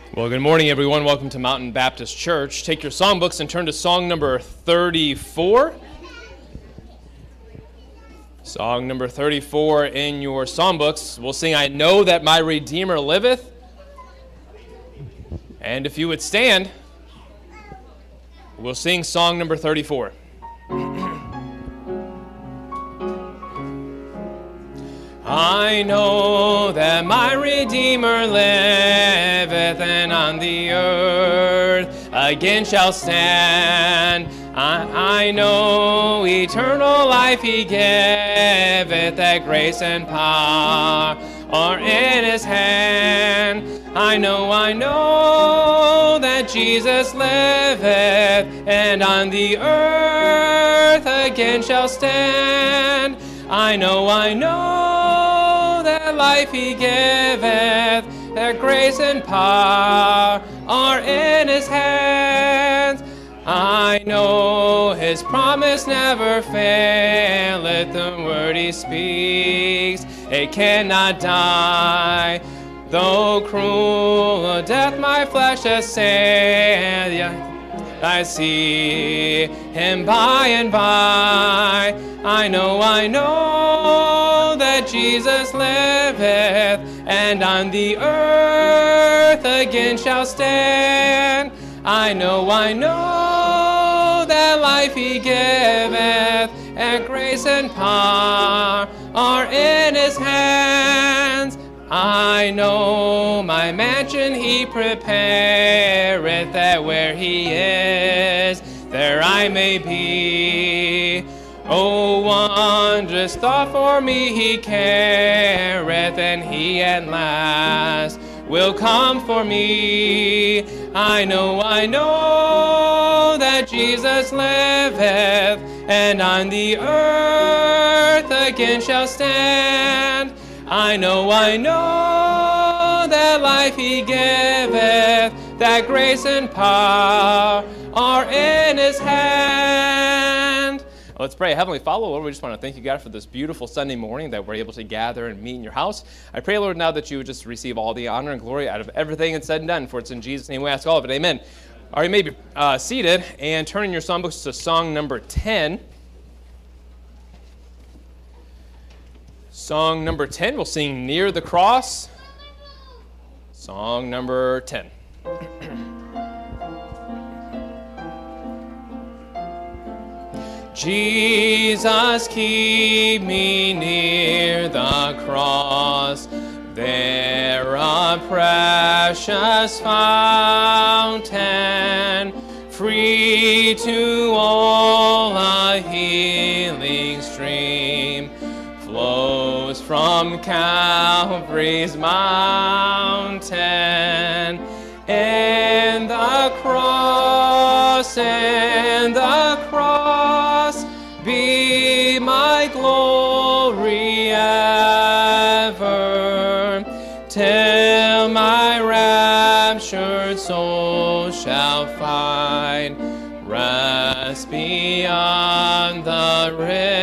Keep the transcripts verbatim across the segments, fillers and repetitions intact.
Well, good morning, everyone. Welcome to Mountain Baptist Church. Take your songbooks and turn to song number thirty-four. Song number thirty-four in your songbooks. We'll sing, "I Know That My Redeemer Liveth." And if you would stand, we'll sing song number thirty-four. I know that my Redeemer liveth, and on the earth again shall stand. I, I know eternal life he giveth, that grace and power are in his hand. I know, I know that Jesus liveth, and on the earth again shall stand. I know, I know that life he giveth, that grace and power are in his hands. I know his promise never faileth, the word he speaks, it cannot die. Though cruel death my flesh assail, I see him by and by. I know, I know that Jesus liveth, and on the earth again shall stand. I know, I know that life he giveth, and grace and power are in his hands. I know my mansion he prepareth, that where he is, there I may be. Oh, wondrous thought for me he careth, and he at last will come for me. I know, I know that Jesus liveth, and on the earth again shall stand. I know, I know that life he giveth, that grace and power are in his hand. Let's pray. Heavenly Father, Lord, we just want to thank you, God, for this beautiful Sunday morning that we're able to gather and meet in your house. I pray, Lord, now that you would just receive all the honor and glory out of everything that's said and done, for it's in Jesus' name we ask all of it. Amen. All right, you may be uh, seated and turn in your songbooks to song number ten. Song number ten, we'll sing "Near the Cross." Song number ten. Jesus, keep me near the cross, there a precious fountain, free to all a healing stream, flows from Calvary's mountain. And the cross, and the cross, be my glory ever, till my raptured soul shall find rest beyond the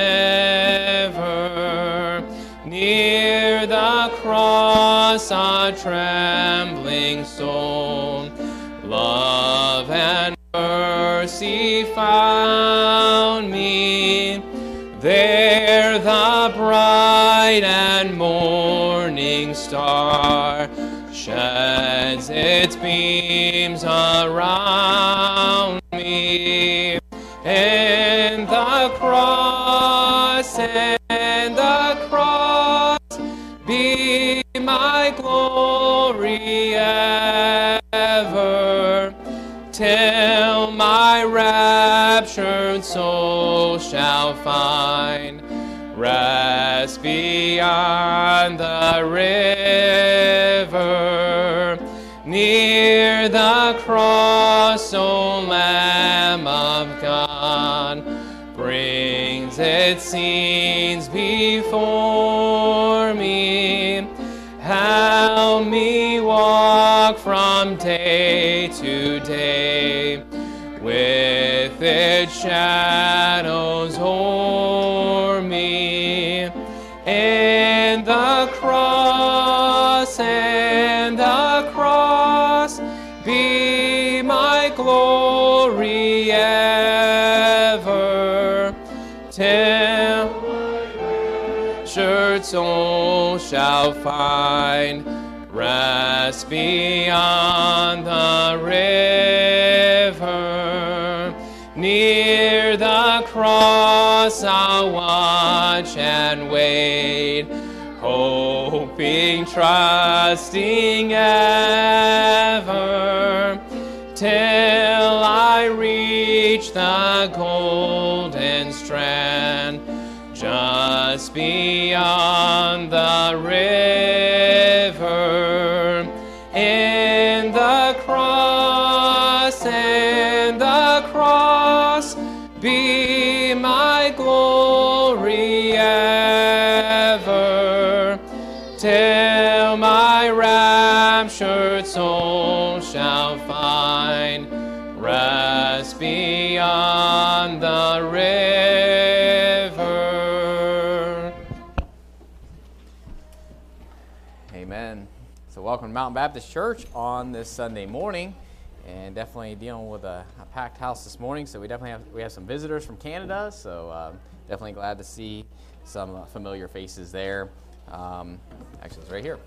river. Near the cross a trembling soul, love and mercy found me. There the bright and morning star sheds its beams around me. And the cross, and the cross, be my glory ever, till my raptured soul shall find rest beyond the river. Near the cross, O Lamb of God, brings its scenes before me. Help me walk from day to day, with its shadows o'er me. And the cross, and the cross, glory ever, till my soul shall find rest beyond the river. Near the cross I'll watch and wait, hoping, trusting ever, till I reach the golden strand, just beyond the river. In the cross, in the cross, be my glory ever, till my raptured soul shall find rest beyond the river. Amen. So welcome to Mountain Baptist Church on this Sunday morning, and definitely dealing with a, a packed house this morning. So we definitely have we have some visitors from Canada. So um, definitely glad to see some uh, familiar faces there. Um, actually, it's right here.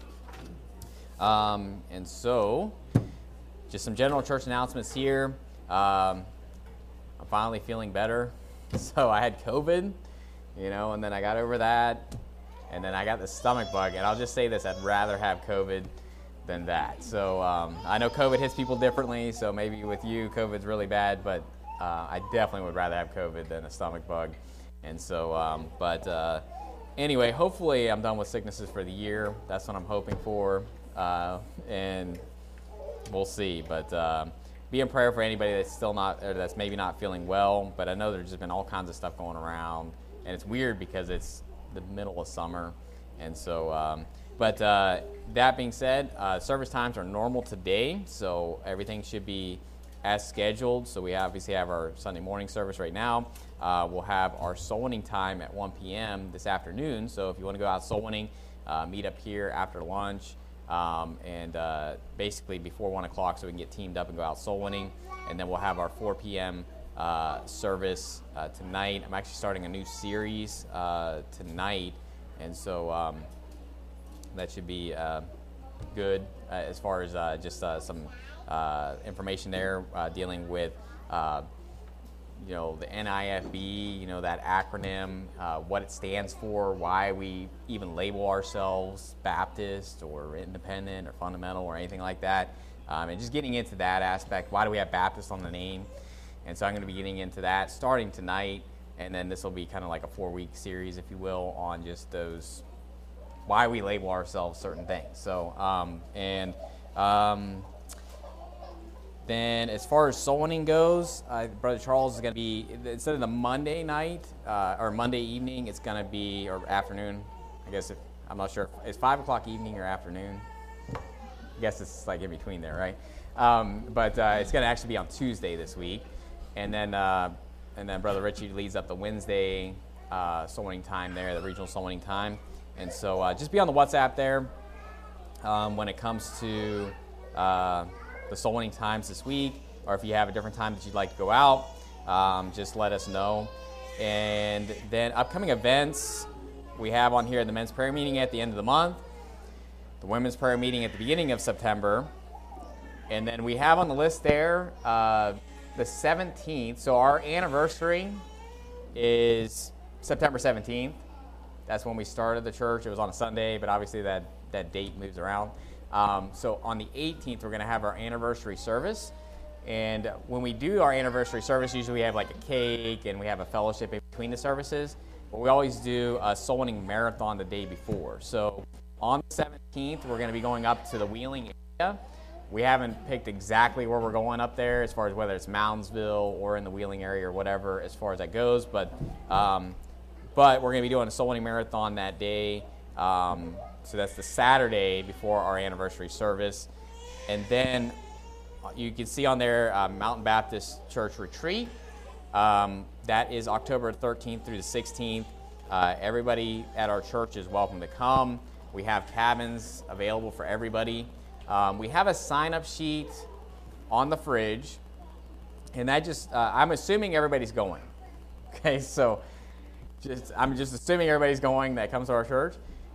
Um, and so, just some general church announcements here. Um, I'm finally feeling better. So I had COVID, you know, and then I got over that, and then I got the stomach bug. And I'll just say this: I'd rather have COVID than that. So um, I know COVID hits people differently. So maybe with you, COVID's really bad, but uh, I definitely would rather have COVID than a stomach bug. And so, um, but. Uh, Anyway, hopefully I'm done with sicknesses for the year. That's what I'm hoping for, uh, and we'll see. But uh, be in prayer for anybody that's still not, or that's maybe not feeling well. But I know there's just been all kinds of stuff going around, and it's weird because it's the middle of summer, and so. Um, but uh, that being said, uh, service times are normal today, so everything should be as scheduled. So we obviously have our Sunday morning service right now. Uh, we'll have our soul winning time at one p.m. this afternoon. So if you want to go out soul winning, uh, meet up here after lunch, um, and uh, basically before one o'clock, so we can get teamed up and go out soul winning. And then we'll have our four p.m. Uh, service uh, tonight. I'm actually starting a new series uh, tonight, and so um, that should be uh, good uh, as far as uh, just uh, some uh, information there uh, dealing with uh, you know, the N I F B, you know, that acronym, uh, what it stands for, why we even label ourselves Baptist or independent or fundamental or anything like that, um, and just getting into that aspect. Why do we have Baptist on the name? And so I'm going to be getting into that starting tonight, and then this will be kind of like a four-week series, if you will, on just those, why we label ourselves certain things. So, um, and... Um, Then, as far as soul winning goes, uh, Brother Charles is going to be, instead of the Monday night uh, or Monday evening, it's going to be, or afternoon, I guess, if, I'm not sure, it's five o'clock evening or afternoon. I guess it's like in between there, right? Um, but uh, it's going to actually be on Tuesday this week. And then uh, and then Brother Richie leads up the Wednesday uh, soul winning time there, the regional soul winning time. And so uh, just be on the WhatsApp there um, when it comes to... Uh, the soul winning times this week, or if you have a different time that you'd like to go out, um, just let us know. And then upcoming events, we have on here the men's prayer meeting at the end of the month, the women's prayer meeting at the beginning of September, and then we have on the list there uh, the seventeenth. So our anniversary is September seventeenth. That's when we started the church. It was on a Sunday, but obviously that, that date moves around. Um, so on the eighteenth, we're going to have our anniversary service. And when we do our anniversary service, usually we have like a cake and we have a fellowship in between the services. But we always do a soul winning marathon the day before. So on the seventeenth, we're going to be going up to the Wheeling area. We haven't picked exactly where we're going up there as far as whether it's Moundsville or in the Wheeling area or whatever as far as that goes. But, um, but we're going to be doing a soul winning marathon that day. Um, So that's the Saturday before our anniversary service. And then you can see on there uh, Mountain Baptist Church Retreat. Um, that is October thirteenth through the sixteenth. Uh, everybody at our church is welcome to come. We have cabins available for everybody. Um, we have a sign-up sheet on the fridge. and that just, uh, I'm assuming everybody's going. Okay, so just I'm just assuming everybody's going that comes to our church.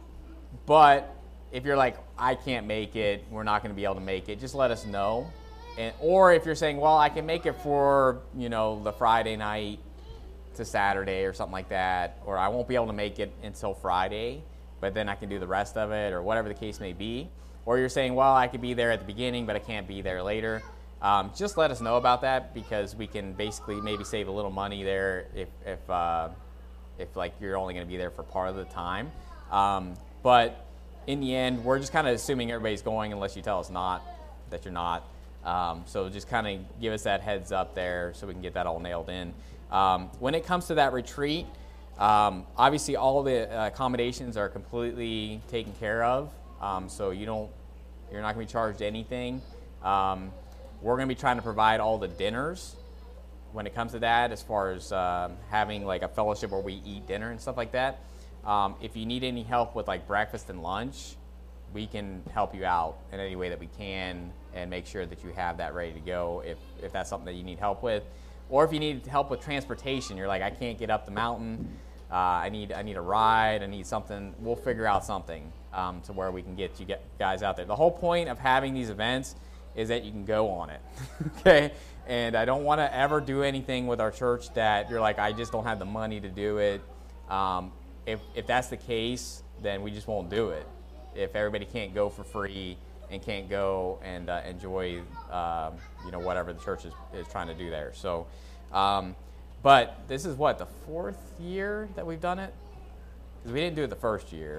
But if you're like, I can't make it, we're not going to be able to make it, just let us know. And or if you're saying, well, I can make it for, you know, the Friday night to Saturday or something like that, or I won't be able to make it until Friday, but then I can do the rest of it, or whatever the case may be. Or you're saying, well, I could be there at the beginning, but I can't be there later. Um, just let us know about that, because we can basically maybe save a little money there if if, uh, if like you're only going to be there for part of the time. Um, but in the end, we're just kind of assuming everybody's going unless you tell us not, that you're not. Um, so just kind of give us that heads up there so we can get that all nailed in. Um, when it comes to that retreat, um, obviously all the uh, accommodations are completely taken care of. Um, so you don't, you're not going to be charged anything. Um, we're going to be trying to provide all the dinners when it comes to that, as far as um, having like a fellowship where we eat dinner and stuff like that. Um, if you need any help with like breakfast and lunch, we can help you out in any way that we can and make sure that you have that ready to go if, if that's something that you need help with. Or if you need help with transportation, you're like, I can't get up the mountain, uh, I need I need a ride, I need something, we'll figure out something um, to where we can get you get guys out there. The whole point of having these events is that you can go on it, okay? And I don't want to ever do anything with our church that you're like, I just don't have the money to do it. Um, if, if that's the case, then we just won't do it. If everybody can't go for free and can't go and uh, enjoy, um, you know, whatever the church is, is trying to do there. So, um, but this is what, the fourth year that we've done it? Because we didn't do it the first year.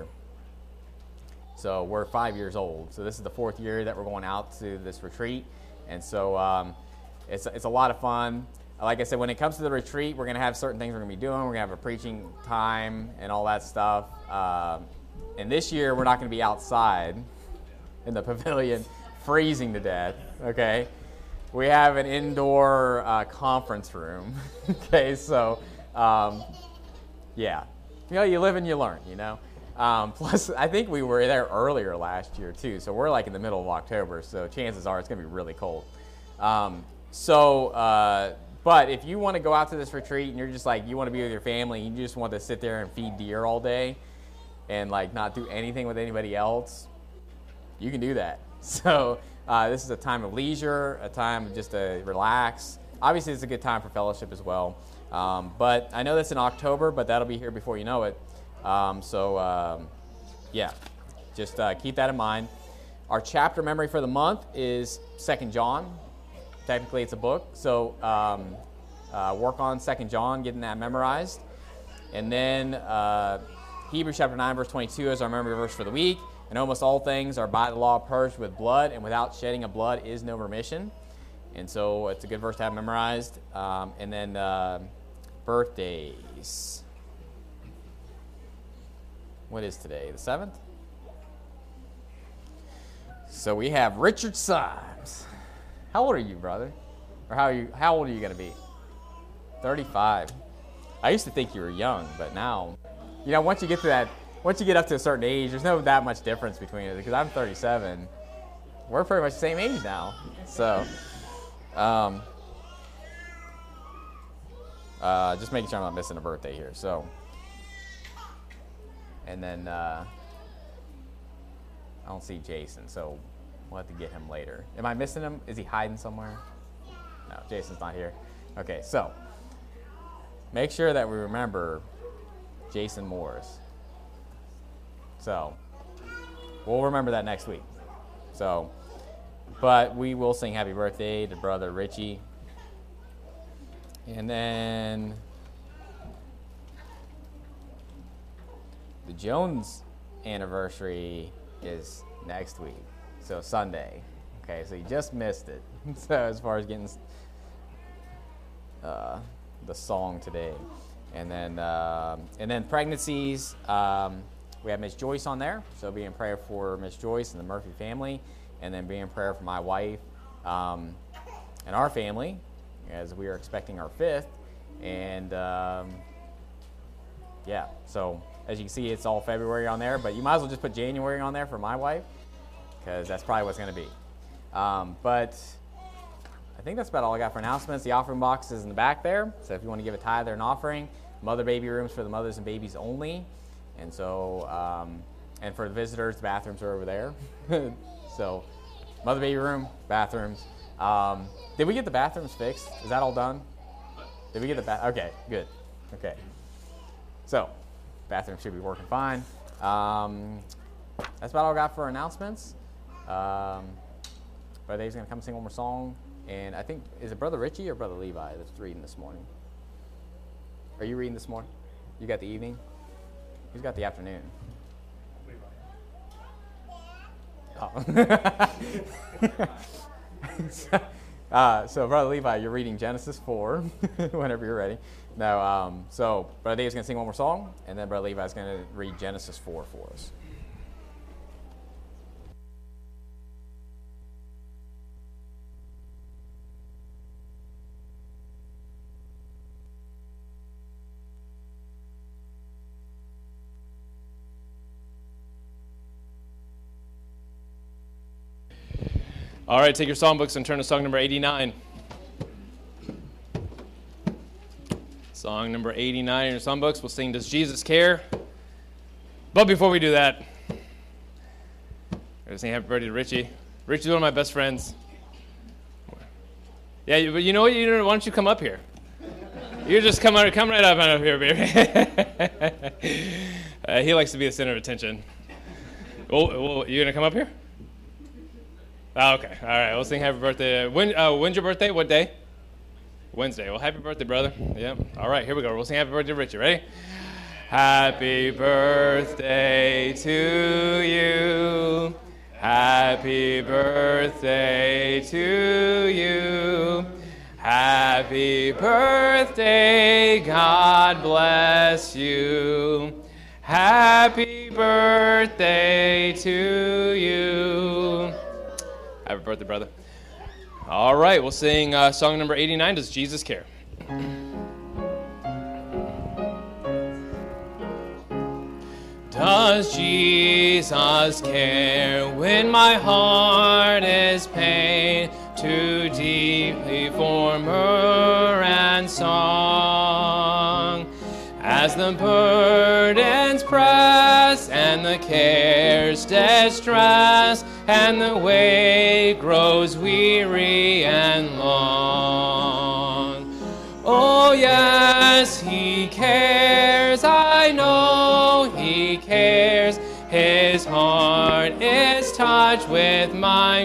So we're five years old. So this is the fourth year that we're going out to this retreat. And so um, it's, it's a lot of fun. Like I said, when it comes to the retreat, we're going to have certain things we're going to be doing. We're going to have a preaching time and all that stuff. Um, and this year, we're not going to be outside in the pavilion freezing to death, okay? We have an indoor uh, conference room, okay? So, um, yeah. You know, you live and you learn, you know? Um, plus, I think we were there earlier last year, too. So we're like in the middle of October, so chances are it's going to be really cold. Um, so, uh, but if you want to go out to this retreat and you're just like, you want to be with your family, you just want to sit there and feed deer all day and like not do anything with anybody else, you can do that. So uh, this is a time of leisure, a time just to relax. Obviously, it's a good time for fellowship as well. Um, but I know that's in October, but that'll be here before you know it. Um, so, um, yeah, just uh, keep that in mind. Our chapter memory for the month is Second John. Technically, it's a book. So um, uh, work on Second John, getting that memorized. And then uh, Hebrews chapter nine, verse twenty-two is our memory verse for the week. And almost all things are by the law purged with blood, and without shedding of blood is no remission. And so it's a good verse to have memorized. Um, and then uh, birthdays. What is today? The seventh? So we have Richard Symes. How old are you, brother? Or how are you? How old are you going to be? thirty-five. I used to think you were young, but now, you know, once you get to that, once you get up to a certain age, there's no that much difference between it. Because I'm thirty-seven. We're pretty much the same age now. So, um, uh, just making sure I'm not missing a birthday here. So, and then uh, I don't see Jason, so we'll have to get him later. Am I missing him? Is he hiding somewhere? No, Jason's not here. Okay, so make sure that we remember Jason Morris. So we'll remember that next week. So, but we will sing happy birthday to brother Richie. And then the Jones anniversary is next week. So Sunday. Okay, so you just missed it. So as far as getting uh, the song today. And then uh, and then pregnancies, um, we have Miss Joyce on there. So be in prayer for Miss Joyce and the Murphy family. And then be in prayer for my wife um, and our family, as we are expecting our fifth. And um, yeah, so as you can see, it's all February on there. But you might as well just put January on there for my wife, because that's probably what's going to be. Um, but I think that's about all I got for announcements. The offering box is in the back there, so if you want to give a tithe or an offering. Mother baby rooms for the mothers and babies only. And so, um, and for the visitors, the bathrooms are over there. So, mother baby room, bathrooms. Um, did we get the bathrooms fixed? Is that all done? Did we get the bath? Okay, good. Okay. So, bathroom should be working fine. Um, that's about all I got for announcements. Um, Brother Dave's going to come sing one more song. And I think, is it Brother Richie or Brother Levi that's reading this morning? Are you reading this morning? You got the evening? Who's got the afternoon? Oh. so, uh, so, Brother Levi, you're reading Genesis four whenever you're ready. No, um, so Brother Dave's going to sing one more song, and then Brother Levi's going to read Genesis four for us. All right, take your songbooks and turn to song number eighty-nine. Song number eighty-nine in your songbooks. We'll sing Does Jesus Care? But before we do that, we're going to sing Happy Birthday to Richie. Richie's one of my best friends. Yeah, but you know what? You know, why don't you come up here? You just come, on, come right up and up here, baby. uh, he likes to be the center of attention. Oh, oh, you going to come up here? Oh, okay. All right. We'll sing happy birthday. When, uh, when's your birthday? What day? Wednesday. Well, happy birthday, brother. Yep. All right. Here we go. We'll sing happy birthday to Richie. Ready? Happy birthday to you. Happy birthday to you. Happy birthday. God bless you. Happy birthday to you. Happy birthday, brother. All right, we'll sing uh, song number eighty-nine, Does Jesus Care? Does Jesus care when my heart is pained too deeply for myrrh and song? As the burdens press and the cares distress, and the way grows weary and long. Oh yes, he cares, I know he cares. His heart is touched with my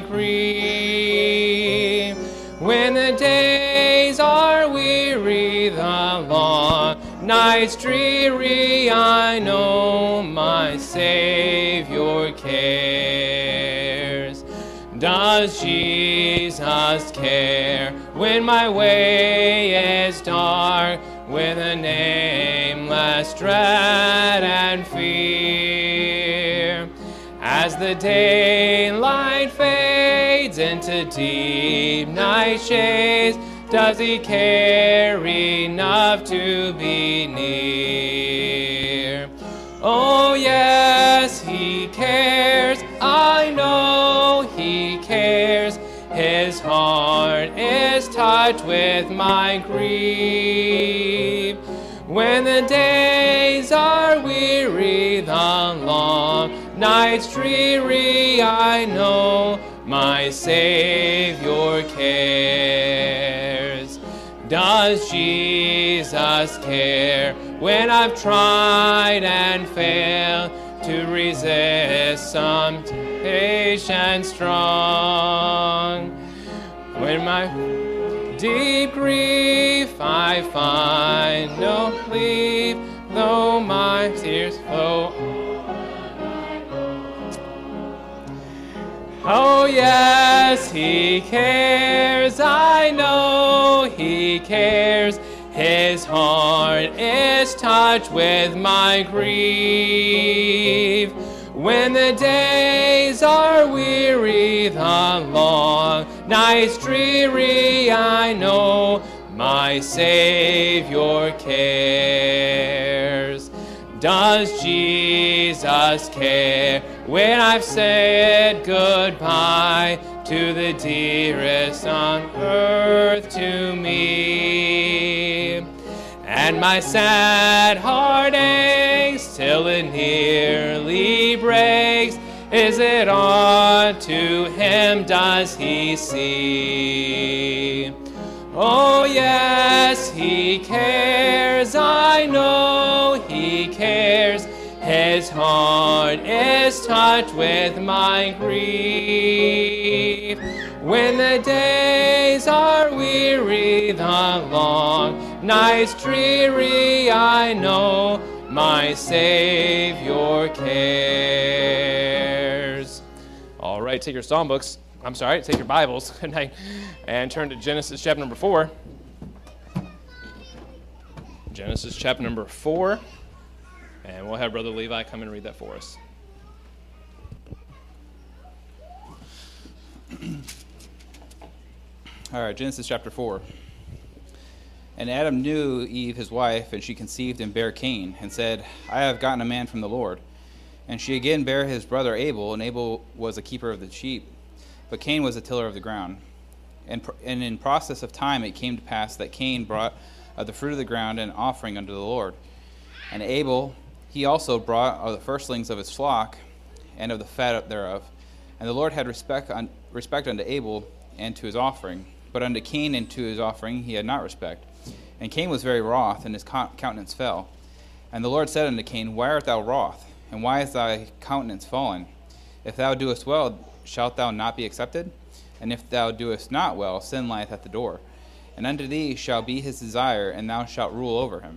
grief. When the days are weary, the long nights dreary, I know my Savior cares. Does Jesus care when my way is dark, with a nameless dread and fear? As the daylight fades into deep night shades, does he care enough to be near? Oh yes, he cares, I know he cares. His heart is touched with my grief. When the days are weary, the long nights dreary, I know my Savior cares. Does Jesus care when I've tried and failed to resist some temptation strong? When my deep grief I find no relief, though my tears flow. Oh yes, he cares, I know he cares. His heart is touched with my grief. When the days are weary, the long nights dreary, I know my Savior cares. Does Jesus care when I've said goodbye to the dearest on earth to me. And my sad heart aches till it nearly breaks. Is it unto him does he see? Oh yes, he cares, I know he cares. His heart is touched with my grief. When the days are weary, the long nights dreary, I know my Savior cares. All right, take your songbooks. I'm sorry, take your Bibles good night, and turn to Genesis chapter number four. Genesis chapter number four. And we'll have Brother Levi come and read that for us. All right, Genesis chapter four. And Adam knew Eve his wife, and she conceived and bare Cain, and said, I have gotten a man from the Lord. And she again bare his brother Abel, and Abel was a keeper of the sheep, but Cain was a tiller of the ground. And, and in process of time it came to pass that Cain brought of the fruit of the ground an offering unto the Lord. And Abel, he also brought of the firstlings of his flock, and of the fat thereof. And the Lord had respect, un, respect unto Abel and to his offering, but unto Cain and to his offering he had not respect. And Cain was very wroth, and his countenance fell. And the Lord said unto Cain, Why art thou wroth, and why is thy countenance fallen? If thou doest well, shalt thou not be accepted? And if thou doest not well, sin lieth at the door. And unto thee shall be his desire, and thou shalt rule over him.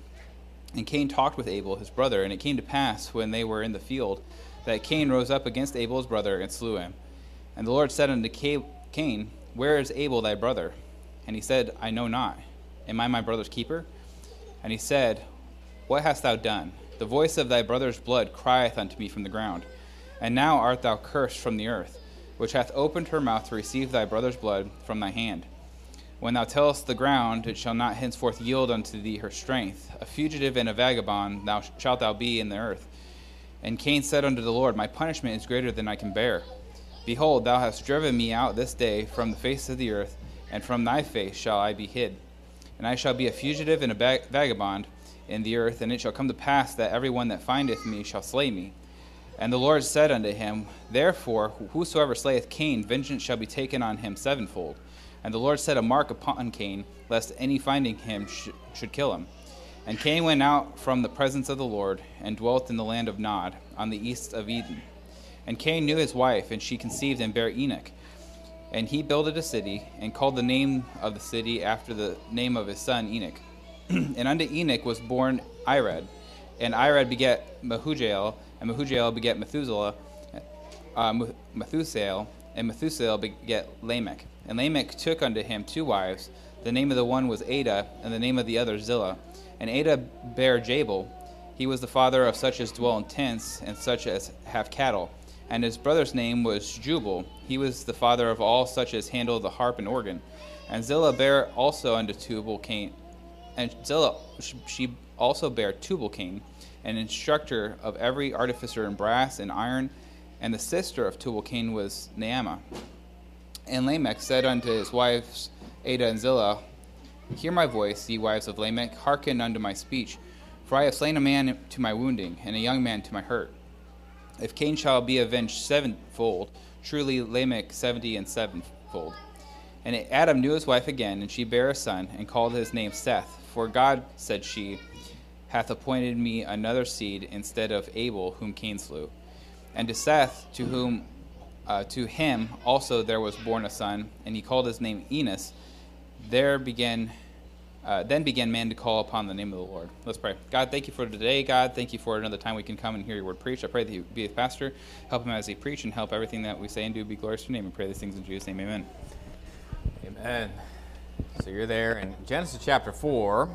And Cain talked with Abel his brother, and it came to pass, when they were in the field, that Cain rose up against Abel his brother, and slew him. And the Lord said unto Cain, Where is Abel thy brother? And he said, I know not. Am I my brother's keeper? And he said, What hast thou done? The voice of thy brother's blood crieth unto me from the ground. And now art thou cursed from the earth, which hath opened her mouth to receive thy brother's blood from thy hand. When thou tellest the ground, it shall not henceforth yield unto thee her strength. A fugitive and a vagabond thou shalt thou be in the earth. And Cain said unto the Lord, My punishment is greater than I can bear. Behold, thou hast driven me out this day from the face of the earth, and from thy face shall I be hid. And I shall be a fugitive and a vagabond in the earth, and it shall come to pass that every one that findeth me shall slay me. And the Lord said unto him, Therefore, whosoever slayeth Cain, vengeance shall be taken on him sevenfold. And the Lord set a mark upon Cain, lest any finding him sh- should kill him. And Cain went out from the presence of the Lord, and dwelt in the land of Nod, on the east of Eden. And Cain knew his wife, and she conceived and bare Enoch. And he builded a city, and called the name of the city after the name of his son Enoch. And unto Enoch was born Irad. And Irad begat Mehujael, and Mehujael begat Methuselah, uh, Methusael, and Methusael begat Lamech. And Lamech took unto him two wives. The name of the one was Ada, and the name of the other Zillah. And Ada bare Jabal. He was the father of such as dwell in tents, and such as have cattle. And his brother's name was Jubal. He was the father of all such as handle the harp and organ. And Zillah bare also unto Tubal Cain. And Zillah, she also bare Tubal Cain, an instructor of every artificer in brass and iron. And the sister of Tubal Cain was Naamah. And Lamech said unto his wives Ada and Zillah, Hear my voice, ye wives of Lamech, hearken unto my speech. For I have slain a man to my wounding, and a young man to my hurt. If Cain shall be avenged sevenfold, truly Lamech seventy and sevenfold. And Adam knew his wife again, and she bare a son, and called his name Seth. For God, said she, hath appointed me another seed instead of Abel, whom Cain slew. And to Seth, to whom uh, to him also there was born a son, and he called his name Enos. There began, uh, then began man to call upon the name of the Lord. Let's pray. God, thank you for today. God, thank you for another time we can come and hear your word preached. I pray that you be with Pastor, help him as he preach, and help everything that we say and do be glorious to your name. We pray these things in Jesus' name. Amen. Amen. So you're there in Genesis chapter four,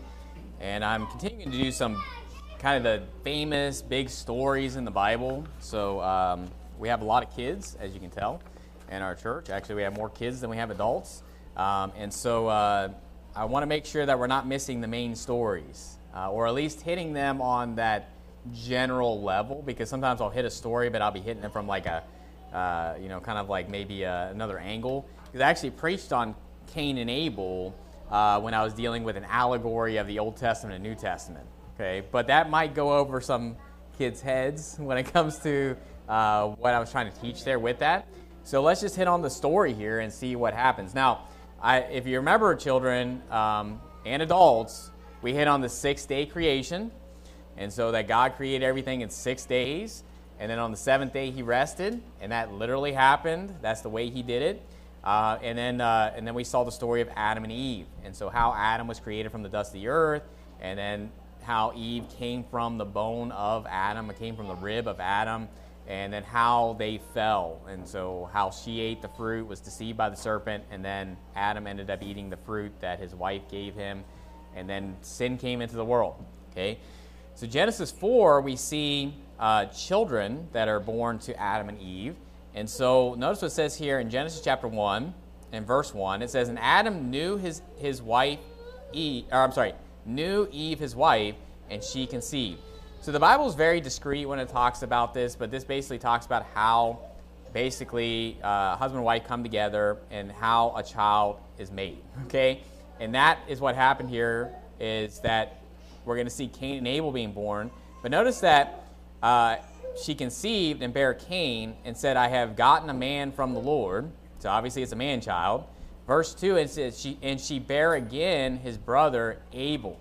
and I'm continuing to do some kind of the famous big stories in the Bible. So um, we have a lot of kids, as you can tell, in our church. Actually, we have more kids than we have adults. Um, and so uh, I want to make sure that we're not missing the main stories, uh, or at least hitting them on that general level, because sometimes I'll hit a story, but I'll be hitting them from like a, uh, you know, kind of like maybe uh, another angle. Because I actually preached on Cain and Abel uh, when I was dealing with an allegory of the Old Testament and New Testament. Okay, but that might go over some kids' heads when it comes to uh, what I was trying to teach there with that. So let's just hit on the story here and see what happens. Now, I, if you remember, children um, and adults, we hit on the six-day creation. And so that God created everything in six days. And then on the seventh day, he rested. And that literally happened. That's the way he did it. Uh, and then uh, and then we saw the story of Adam and Eve. And so how Adam was created from the dust of the earth. And then how Eve came from the bone of Adam. It came from the rib of Adam. And then how they fell. And so how she ate the fruit, was deceived by the serpent. And then Adam ended up eating the fruit that his wife gave him. And then sin came into the world. Okay? So Genesis four, we see uh, children that are born to Adam and Eve. And so notice what it says here in Genesis chapter one, in verse one. It says, and Adam knew his, his wife, Eve, or I'm sorry, knew Eve his wife, and she conceived. So the Bible is very discreet when it talks about this, but this basically talks about how basically uh, husband and wife come together and how a child is made, okay? And that is what happened here, is that we're going to see Cain and Abel being born. But notice that uh, she conceived and bare Cain and said, I have gotten a man from the Lord. So obviously it's a man-child. Verse two, it says, she, and she bare again his brother Abel.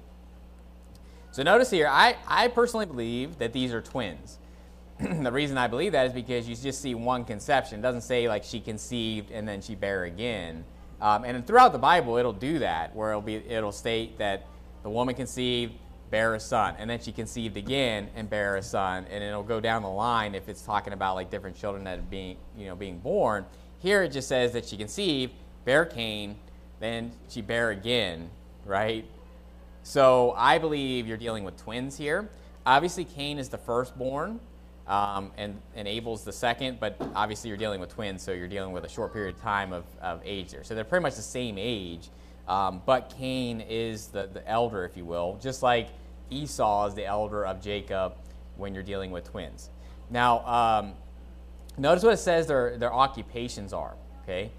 So notice here, I, I personally believe that these are twins. The reason I believe that is because you just see one conception. It doesn't say like she conceived and then she bare again. Um, and throughout the Bible, it'll do that, where it'll be it'll state that the woman conceived, bare a son, and then she conceived again and bare a son, and it'll go down the line if it's talking about like different children that are being you know being born. Here it just says that she conceived, bare Cain, then she bare again, right? So I believe you're dealing with twins here. Obviously, Cain is the firstborn, um, and, and Abel's the second, but obviously you're dealing with twins, so you're dealing with a short period of time of, of age there. So they're pretty much the same age, um, but Cain is the, the elder, if you will, just like Esau is the elder of Jacob when you're dealing with twins. Now, um, notice what it says their, their occupations are, okay?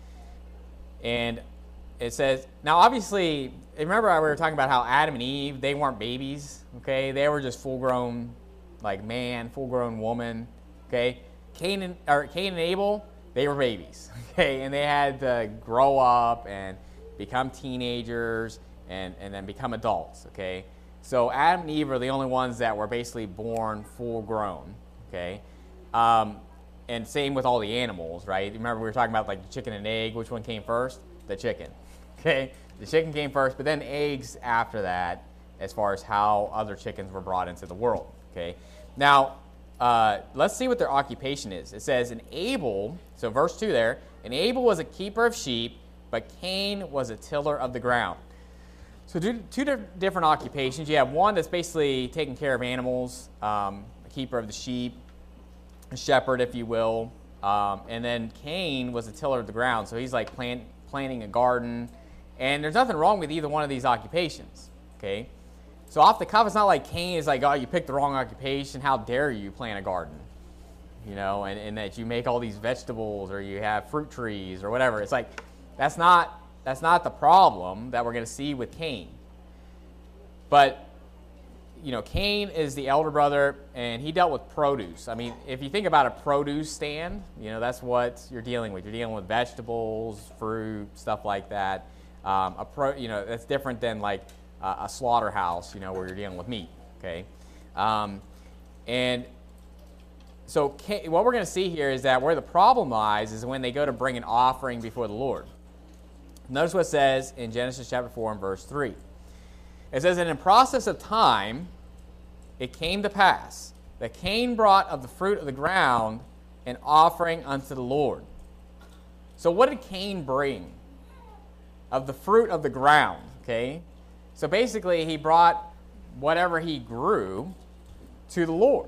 And it says, now obviously, remember we were talking about how Adam and Eve, they weren't babies, okay? They were just full-grown, like man, full-grown woman, okay? Cain and, or Cain and Abel, they were babies, okay? And they had to grow up and become teenagers and, and then become adults, okay? So Adam and Eve are the only ones that were basically born full-grown, okay? Um, and same with all the animals, right? Remember we were talking about like the chicken and egg. Which one came first? The chicken, okay? The chicken came first, but then eggs after that, as far as how other chickens were brought into the world, okay? Now, uh, let's see what their occupation is. It says, and Abel, so verse two there, and Abel was a keeper of sheep, but Cain was a tiller of the ground. So two, two different occupations. You have one that's basically taking care of animals, um, a keeper of the sheep, a shepherd, if you will. Um, and then Cain was a tiller of the ground. So he's like plant, planting a garden. And there's nothing wrong with either one of these occupations, okay? So off the cuff, it's not like Cain is like, oh, you picked the wrong occupation. How dare you plant a garden? You know, and, and that you make all these vegetables or you have fruit trees or whatever. It's like, that's not... That's not the problem that we're going to see with Cain. But, you know, Cain is the elder brother, and he dealt with produce. I mean, if you think about a produce stand, you know, that's what you're dealing with. You're dealing with vegetables, fruit, stuff like that. Um, a pro, you know, that's different than like uh, a slaughterhouse, you know, where you're dealing with meat, okay? Um, and so Cain, what we're going to see here is that where the problem lies is when they go to bring an offering before the Lord. Notice what it says in Genesis chapter four and verse three. It says, and in process of time, it came to pass that Cain brought of the fruit of the ground an offering unto the Lord. So what did Cain bring? Of the fruit of the ground, okay? So basically, he brought whatever he grew to the Lord.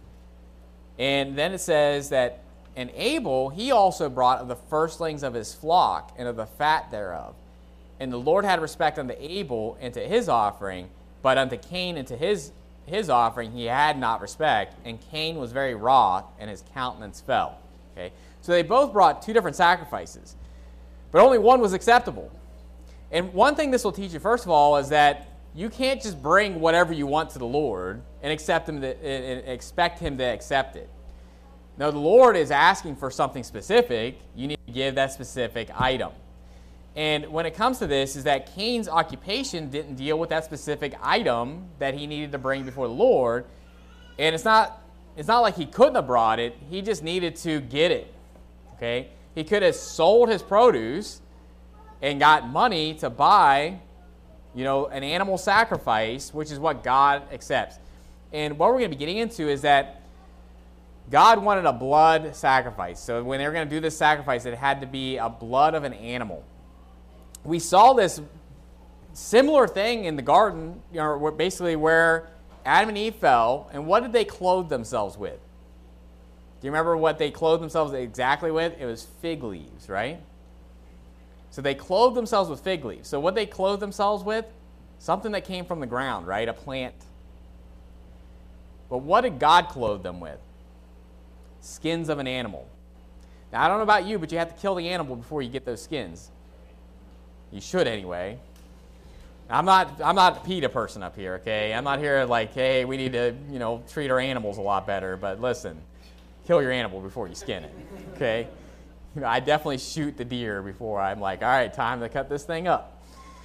And then it says that and Abel, he also brought of the firstlings of his flock and of the fat thereof. And the Lord had respect unto Abel and to his offering, but unto Cain and to his, his offering he had not respect. And Cain was very wroth, and his countenance fell. Okay, So they both brought two different sacrifices, but only one was acceptable. And one thing this will teach you, first of all, is that you can't just bring whatever you want to the Lord and accept him to, and expect him to accept it. No, the Lord is asking for something specific. You need to give that specific item. And when it comes to this, is that Cain's occupation didn't deal with that specific item that he needed to bring before the Lord. And it's not, it's not like he couldn't have brought it. He just needed to get it. Okay? He could have sold his produce and got money to buy, you know, an animal sacrifice, which is what God accepts. And what we're going to be getting into is that God wanted a blood sacrifice. So when they were going to do this sacrifice, it had to be a blood of an animal. We saw this similar thing in the garden, you know, basically where Adam and Eve fell, and what did they clothe themselves with? Do you remember what they clothed themselves exactly with? It was fig leaves, right? So they clothed themselves with fig leaves. So what they clothed themselves with? Something that came from the ground, right? A plant. But what did God clothe them with? Skins of an animal. Now, I don't know about you, but you have to kill the animal before you get those skins. You should anyway. I'm not I'm not a PETA person up here, okay? I'm not here like, hey, we need to, you know, treat our animals a lot better. But listen, kill your animal before you skin it, okay? You know, I definitely shoot the deer before I'm like, all right, time to cut this thing up.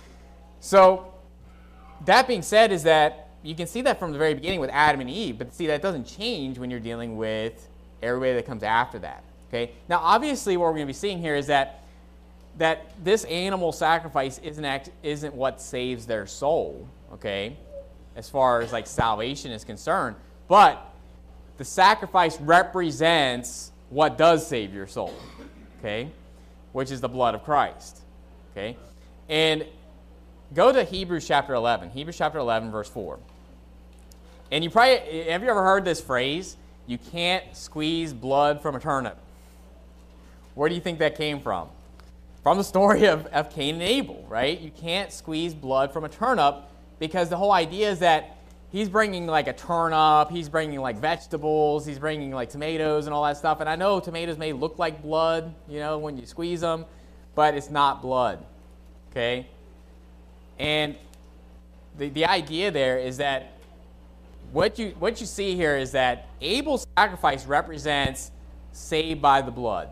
So that being said is that you can see that from the very beginning with Adam and Eve, but see, that doesn't change when you're dealing with everybody that comes after that, okay? Now, obviously, what we're going to be seeing here is that that this animal sacrifice isn't act, isn't what saves their soul, okay, as far as like salvation is concerned, but the sacrifice represents what does save your soul, okay, which is the blood of Christ, okay? And go to Hebrews chapter eleven, Hebrews chapter eleven, verse four. And you probably, have you ever heard this phrase, you can't squeeze blood from a turnip? Where do you think that came from? From the story of, of Cain and Abel, right? You can't squeeze blood from a turnip because the whole idea is that he's bringing like a turnip, he's bringing like vegetables, he's bringing like tomatoes and all that stuff. And I know tomatoes may look like blood, you know, when you squeeze them, but it's not blood, okay? And the, the idea there is that what you, what you see here is that Abel's sacrifice represents saved by the blood.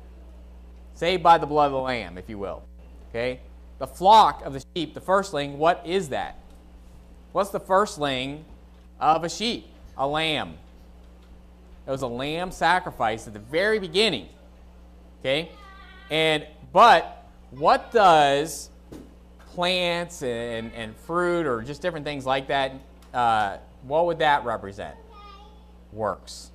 Saved by the blood of the lamb, if you will. Okay? The flock of the sheep, the firstling, what is that? What's the firstling of a sheep? A lamb. It was a lamb sacrifice at the very beginning. Okay? And, but, what does plants and, and fruit or just different things like that, uh, what would that represent? Works.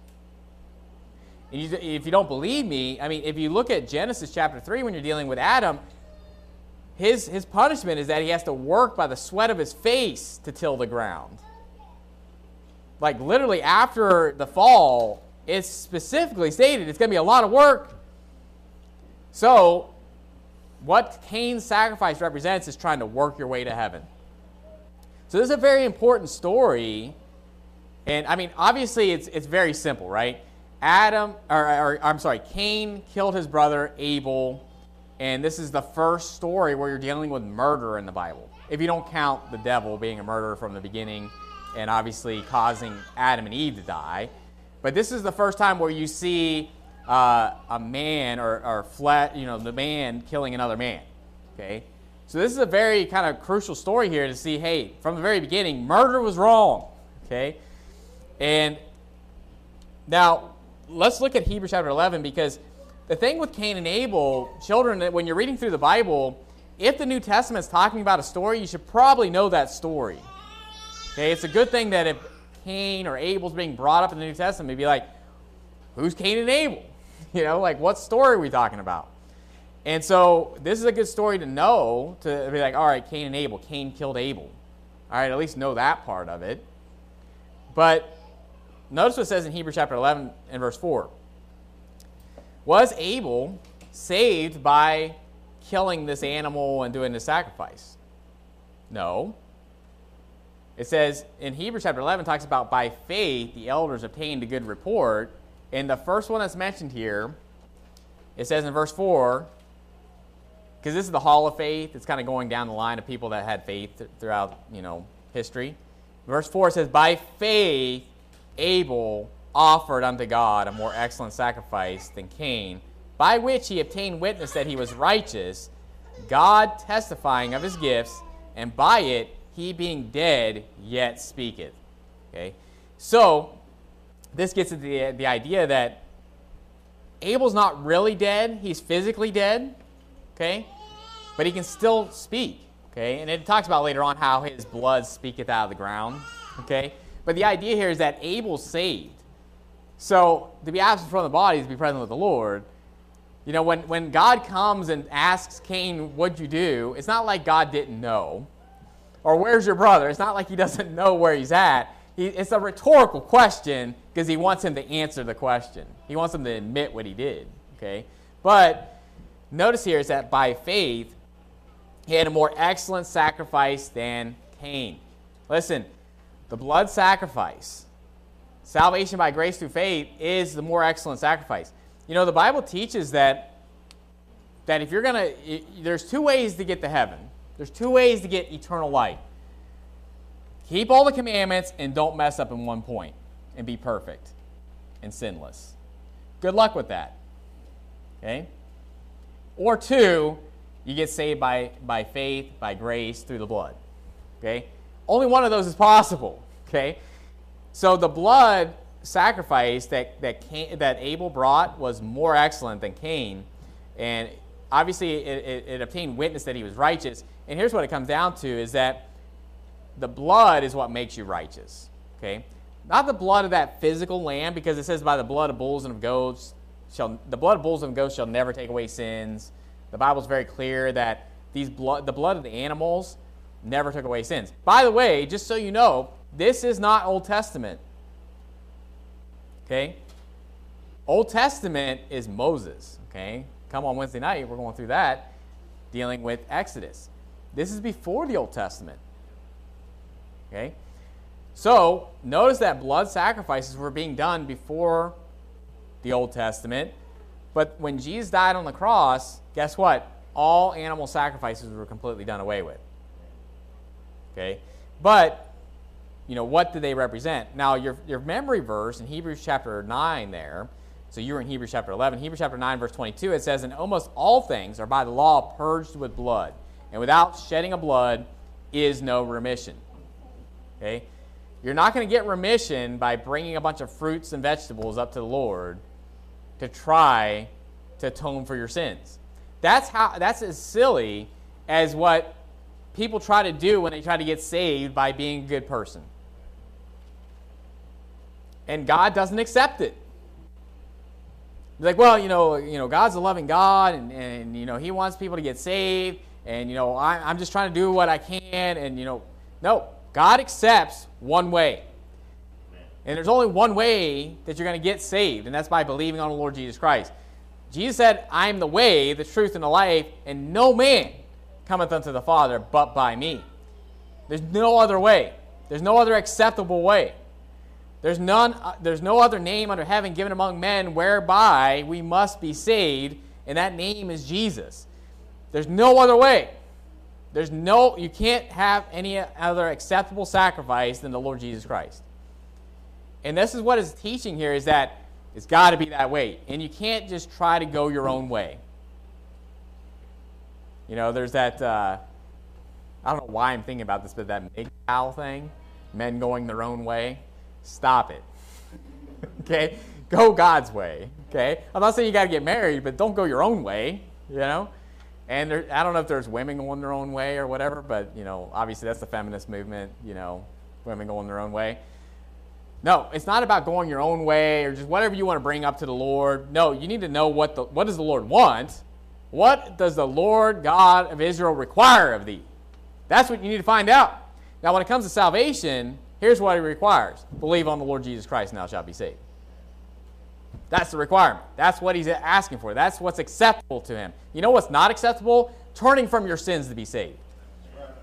And you, if you don't believe me, I mean, if you look at Genesis chapter three, when you're dealing with Adam, his, his punishment is that he has to work by the sweat of his face to till the ground. Like literally after the fall, it's specifically stated it's going to be a lot of work. So what Cain's sacrifice represents is trying to work your way to heaven. So this is a very important story. And I mean, obviously it's, it's very simple, right? Adam, or, or I'm sorry, Cain killed his brother Abel, and this is the first story where you're dealing with murder in the Bible. If you don't count the devil being a murderer from the beginning and obviously causing Adam and Eve to die. But this is the first time where you see uh, a man or, or flat, you know, the man killing another man. Okay? So this is a very kind of crucial story here to see, hey, from the very beginning, murder was wrong. Okay? And now, let's look at Hebrews chapter eleven, because the thing with Cain and Abel, children, when you're reading through the Bible, if the New Testament is talking about a story, you should probably know that story. Okay, it's a good thing that if Cain or Abel's being brought up in the New Testament, you'd be like, who's Cain and Abel? You know, like, what story are we talking about? And so this is a good story to know, to be like, all right, Cain and Abel, Cain killed Abel. All right, at least know that part of it. But notice what it says in Hebrews chapter eleven and verse four. Was Abel saved by killing this animal and doing the sacrifice? No. It says in Hebrews chapter eleven, talks about by faith the elders obtained a good report. And the first one that's mentioned here it says in verse four, because this is the hall of faith, it's kind of going down the line of people that had faith th- throughout, you know, history. Verse four says, by faith Abel offered unto God a more excellent sacrifice than Cain, by which he obtained witness that he was righteous, God testifying of his gifts, and by it he being dead yet speaketh. Okay, so this gets into the, the idea that Abel's not really dead. He's physically dead, okay, but he can still speak, okay, and it talks about later on how his blood speaketh out of the ground, okay, but the idea here is that Abel's saved. So to be absent from the body is to be present with the Lord. You know, when, when God comes and asks Cain, what'd you do? It's not like God didn't know. Or where's your brother? It's not like he doesn't know where he's at. He, it's a rhetorical question because he wants him to answer the question. He wants him to admit what he did. Okay? But notice here is that by faith, he had a more excellent sacrifice than Cain. Listen, the blood sacrifice, salvation by grace through faith, is the more excellent sacrifice. You know, the Bible teaches that, that if you're going to, there's two ways to get to heaven. There's two ways to get eternal life. Keep all the commandments and don't mess up in one point and be perfect and sinless. Good luck with that. Okay? Or two, you get saved by, by faith, by grace, through the blood. Okay? Only one of those is possible. Okay? So the blood sacrifice that that, Cain, that Abel brought was more excellent than Cain, and obviously it, it, it obtained witness that he was righteous. And here's what it comes down to, is that the blood is what makes you righteous. Okay, not the blood of that physical lamb, because it says by the blood of bulls and of goats shall the blood of bulls and goats shall never take away sins. The Bible's very clear that these blood the blood of the animals never took away sins. By the way, just so you know, this is not Old Testament. Okay? Old Testament is Moses. Okay? Come on Wednesday night, we're going through that, dealing with Exodus. This is before the Old Testament. Okay? So, notice that blood sacrifices were being done before the Old Testament, but when Jesus died on the cross, guess what? All animal sacrifices were completely done away with. Okay? But you know, what do they represent? Now, your, your memory verse in Hebrews chapter nine there, so you were in Hebrews chapter eleven, Hebrews chapter nine, verse twenty-two, it says, and almost all things are by the law purged with blood, and without shedding of blood is no remission. Okay? You're not going to get remission by bringing a bunch of fruits and vegetables up to the Lord to try to atone for your sins. That's how. That's as silly as what people try to do when they try to get saved by being a good person. And God doesn't accept it. He's like, well, you know, you know, God's a loving God, and, and you know, He wants people to get saved, and you know, I, I'm just trying to do what I can, and you know, no, God accepts one way, and there's only one way that you're going to get saved, and that's by believing on the Lord Jesus Christ. Jesus said, "I am the way, the truth, and the life, and no man cometh unto the Father but by me." There's no other way. There's no other acceptable way. There's none. Uh, there's no other name under heaven given among men whereby we must be saved, and that name is Jesus. There's no other way. There's no. You can't have any other acceptable sacrifice than the Lord Jesus Christ. And this is what it's teaching here: is that it's got to be that way, and you can't just try to go your own way. You know, there's that. Uh, I don't know why I'm thinking about this, but that M G T O W thing, men going their own way. Stop it. Okay? Go God's way. Okay? I'm not saying you got to get married, but don't go your own way, you know? And there, I don't know if there's women going their own way or whatever, but, you know, obviously that's the feminist movement, you know, women going their own way. No, it's not about going your own way or just whatever you want to bring up to the Lord. No, you need to know what the what does the Lord want? What does the Lord God of Israel require of thee? That's what you need to find out. Now, when it comes to salvation, here's what He requires. Believe on the Lord Jesus Christ and thou shalt be saved. That's the requirement. That's what He's asking for. That's what's acceptable to Him. You know what's not acceptable? Turning from your sins to be saved.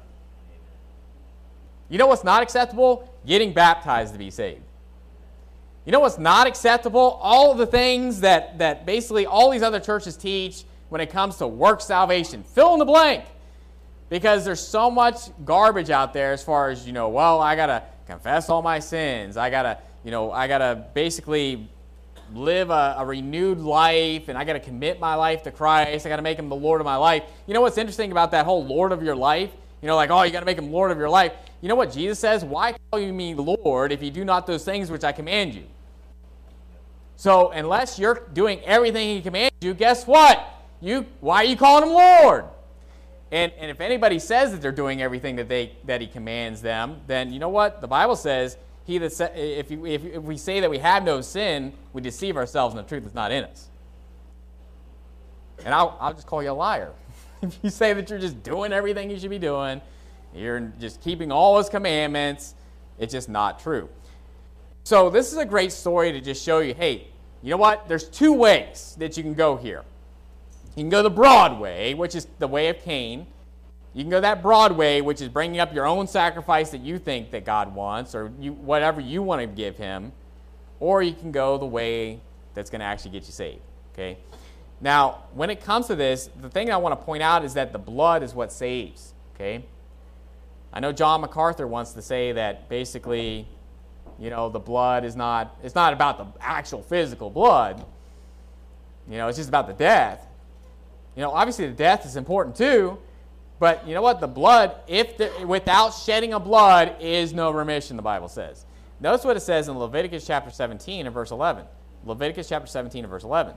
You know what's not acceptable? Getting baptized to be saved. You know what's not acceptable? All of the things that, that basically all these other churches teach when it comes to work salvation. Fill in the blank. Because there's so much garbage out there as far as, you know, well, I got to confess all my sins. I got to, you know, I got to basically live a, a renewed life, and I got to commit my life to Christ. I got to make him the Lord of my life. You know what's interesting about that whole Lord of your life? You know, like, oh, you got to make him Lord of your life. You know what Jesus says? Why call you me Lord if you do not those things which I command you? So unless you're doing everything he commands you, guess what? You why are you calling him Lord? And and if anybody says that they're doing everything that they that he commands them, then you know what? The Bible says, he that sa- if, you, if if we say that we have no sin, we deceive ourselves and the truth is not in us. And I'll I'll just call you a liar. If you say that you're just doing everything you should be doing, you're just keeping all his commandments, it's just not true. So this is a great story to just show you, hey, you know what? There's two ways that you can go here. You can go the broad way, which is the way of Cain. You can go that broad way, which is bringing up your own sacrifice that you think that God wants, or you, whatever you want to give him. Or you can go the way that's going to actually get you saved. Okay. Now, when it comes to this, the thing I want to point out is that the blood is what saves. Okay. I know John MacArthur wants to say that basically, you know, the blood is not, it's not about the actual physical blood. You know, it's just about the death. You know, obviously the death is important too, but you know what? The blood, if the, without shedding of blood, is no remission, the Bible says. Notice what it says in Leviticus chapter seventeen and verse eleven. Leviticus chapter seventeen and verse eleven.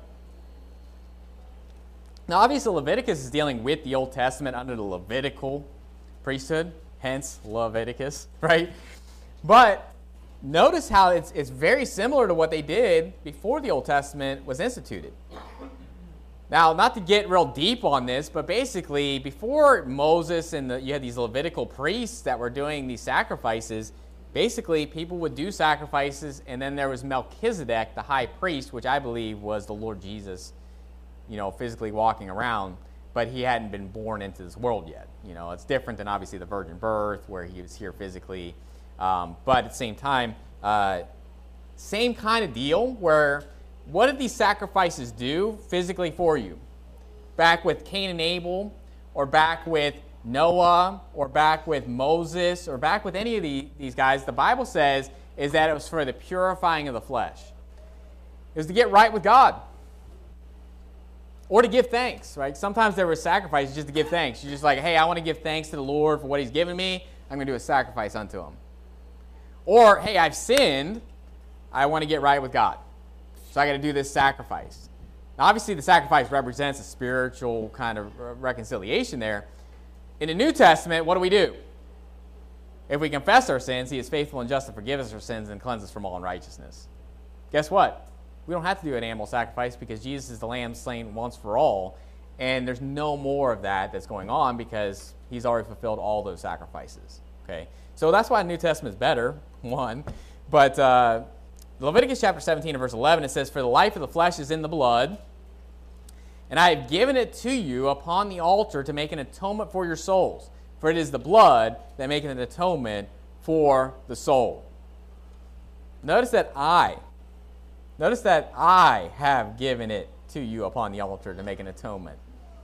Now, obviously, Leviticus is dealing with the Old Testament under the Levitical priesthood, hence Leviticus, right? But notice how it's, it's very similar to what they did before the Old Testament was instituted. Now, not to get real deep on this, but basically, before Moses and the, you had these Levitical priests that were doing these sacrifices, basically, people would do sacrifices, and then there was Melchizedek, the high priest, which I believe was the Lord Jesus, you know, physically walking around, but he hadn't been born into this world yet. You know, it's different than obviously the virgin birth, where he was here physically, um, but at the same time, uh, same kind of deal, where what did these sacrifices do physically for you? Back with Cain and Abel, or back with Noah, or back with Moses, or back with any of the, these guys, the Bible says is that it was for the purifying of the flesh. It was to get right with God. Or to give thanks, right? Sometimes there were sacrifices just to give thanks. You're just like, hey, I want to give thanks to the Lord for what he's given me. I'm going to do a sacrifice unto him. Or, hey, I've sinned. I want to get right with God. So I got to do this sacrifice. Now, obviously, the sacrifice represents a spiritual kind of reconciliation there. In the New Testament, what do we do? If we confess our sins, he is faithful and just to forgive us our sins and cleanse us from all unrighteousness. Guess what? We don't have to do an animal sacrifice because Jesus is the lamb slain once for all, and there's no more of that that's going on because he's already fulfilled all those sacrifices. Okay, so that's why the New Testament is better, one. But uh, Leviticus chapter seventeen and verse eleven, it says, "For the life of the flesh is in the blood, and I have given it to you upon the altar to make an atonement for your souls. For it is the blood that maketh an atonement for the soul." Notice that I... Notice that I have given it to you upon the altar to make an atonement.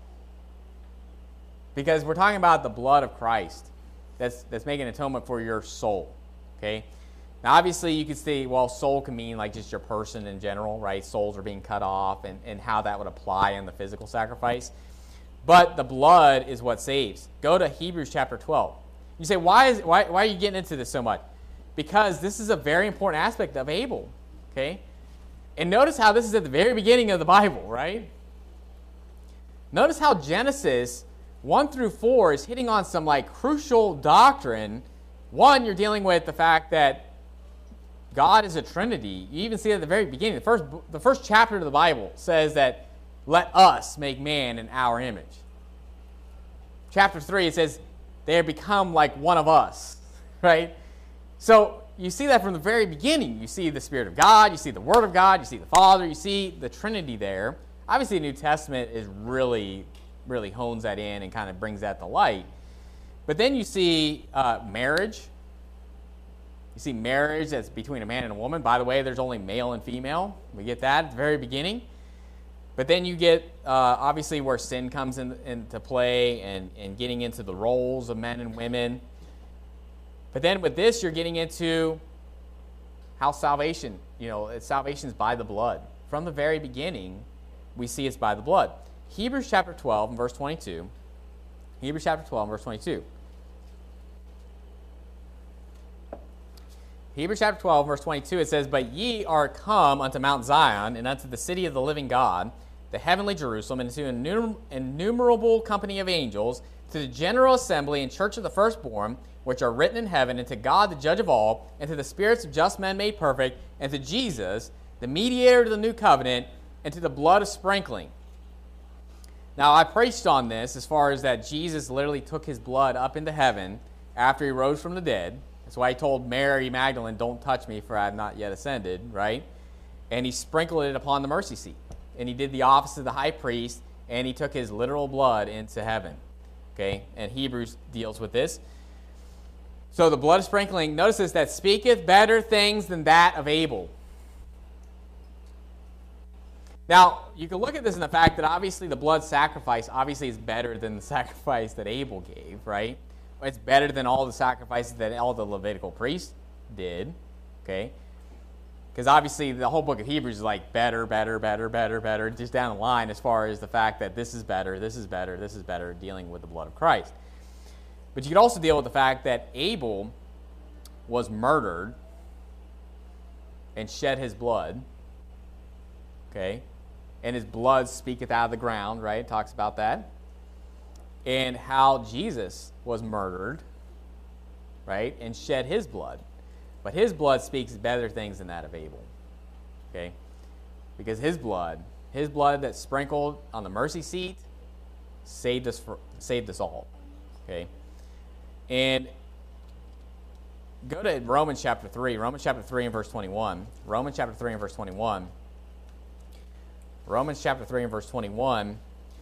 Because we're talking about the blood of Christ that's, that's making an atonement for your soul. Okay? Now, obviously, you could say, well, soul can mean like just your person in general, right? Souls are being cut off and, and how that would apply in the physical sacrifice. But the blood is what saves. Go to Hebrews chapter twelve. You say, why, is, why, why are you getting into this so much? Because this is a very important aspect of Abel. Okay? And notice how this is at the very beginning of the Bible, right? Notice how Genesis one through four is hitting on some like crucial doctrine. One, you're dealing with the fact that God is a Trinity. You even see it at the very beginning. The first, the first chapter of the Bible says that let us make man in our image. Chapter three, it says they have become like one of us, right? So you see that from the very beginning. You see the Spirit of God, you see the Word of God, you see the Father, you see the Trinity there. Obviously, the New Testament is really, really hones that in and kind of brings that to light. But then you see uh, marriage. You You see marriage that's between a man and a woman. By the way, there's only male and female. We get that at the very beginning. But then you get, uh, obviously, where sin comes in, into play and, and getting into the roles of men and women. But then with this, you're getting into how salvation, you know, salvation is by the blood. From the very beginning, we see it's by the blood. Hebrews chapter twelve and verse twenty-two. Hebrews chapter twelve and verse twenty-two. Hebrews chapter twelve, verse twenty-two, it says, "But ye are come unto Mount Zion, and unto the city of the living God, the heavenly Jerusalem, and to an innumer- innumerable company of angels, to the general assembly and church of the firstborn, which are written in heaven, and to God the judge of all, and to the spirits of just men made perfect, and to Jesus, the mediator of the new covenant, and to the blood of sprinkling." Now, I preached on this as far as that Jesus literally took his blood up into heaven after he rose from the dead. That's why he told Mary Magdalene, "Don't touch me, for I have not yet ascended," right? And he sprinkled it upon the mercy seat. And he did the office of the high priest, and he took his literal blood into heaven. Okay? And Hebrews deals with this. So the blood of sprinkling, notice this, "that speaketh better things than that of Abel." Now, you can look at this in the fact that obviously the blood sacrifice obviously is better than the sacrifice that Abel gave, right? It's better than all the sacrifices that all the Levitical priests did, okay? Because obviously the whole book of Hebrews is like better, better, better, better, better, just down the line as far as the fact that this is better, this is better, this is better, dealing with the blood of Christ. But you could also deal with the fact that Abel was murdered and shed his blood, okay? And his blood speaketh out of the ground, right? It talks about that. And how Jesus was murdered, right, and shed his blood. But his blood speaks better things than that of Abel, okay? Because his blood, his blood that sprinkled on the mercy seat, saved us for, saved us all, okay? And go to Romans chapter three, Romans chapter three and verse twenty-one. Romans chapter three and verse twenty-one. Romans chapter three and verse twenty-one.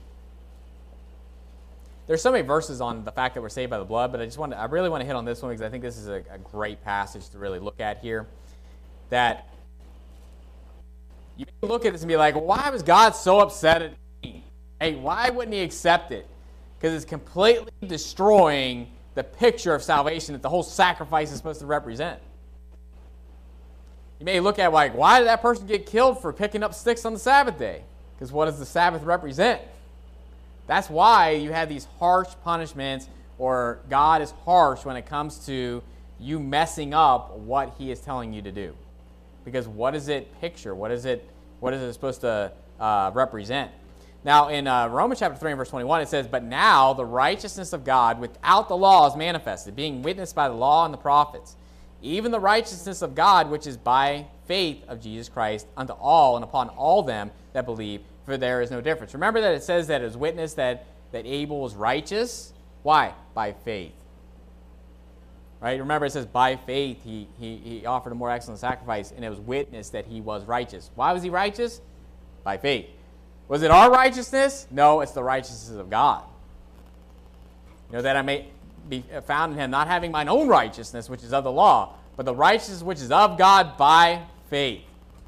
There's so many verses on the fact that we're saved by the blood, but I just want to, I really want to hit on this one because I think this is a, a great passage to really look at here. That you can look at this and be like, well, why was God so upset at me? Hey, why wouldn't he accept it? Because it's completely destroying the picture of salvation that the whole sacrifice is supposed to represent. You may look at like, why did that person get killed for picking up sticks on the Sabbath day? Because what does the Sabbath represent? That's why you have these harsh punishments, or God is harsh when it comes to you messing up what he is telling you to do. Because what does it picture? What is it, what is it supposed to uh, represent? Now, in uh, Romans chapter three and verse twenty-one, it says, "But now the righteousness of God without the law is manifested, being witnessed by the law and the prophets, even the righteousness of God, which is by faith of Jesus Christ, unto all and upon all them that believe, for there is no difference." Remember that it says that it was witnessed that, that Abel was righteous. Why? By faith. Right? Remember it says by faith he, he, he offered a more excellent sacrifice, and it was witnessed that he was righteous. Why was he righteous? By faith. Was it our righteousness? No, it's the righteousness of God. You know, that I may be found in him, not having mine own righteousness, which is of the law, but the righteousness which is of God by faith,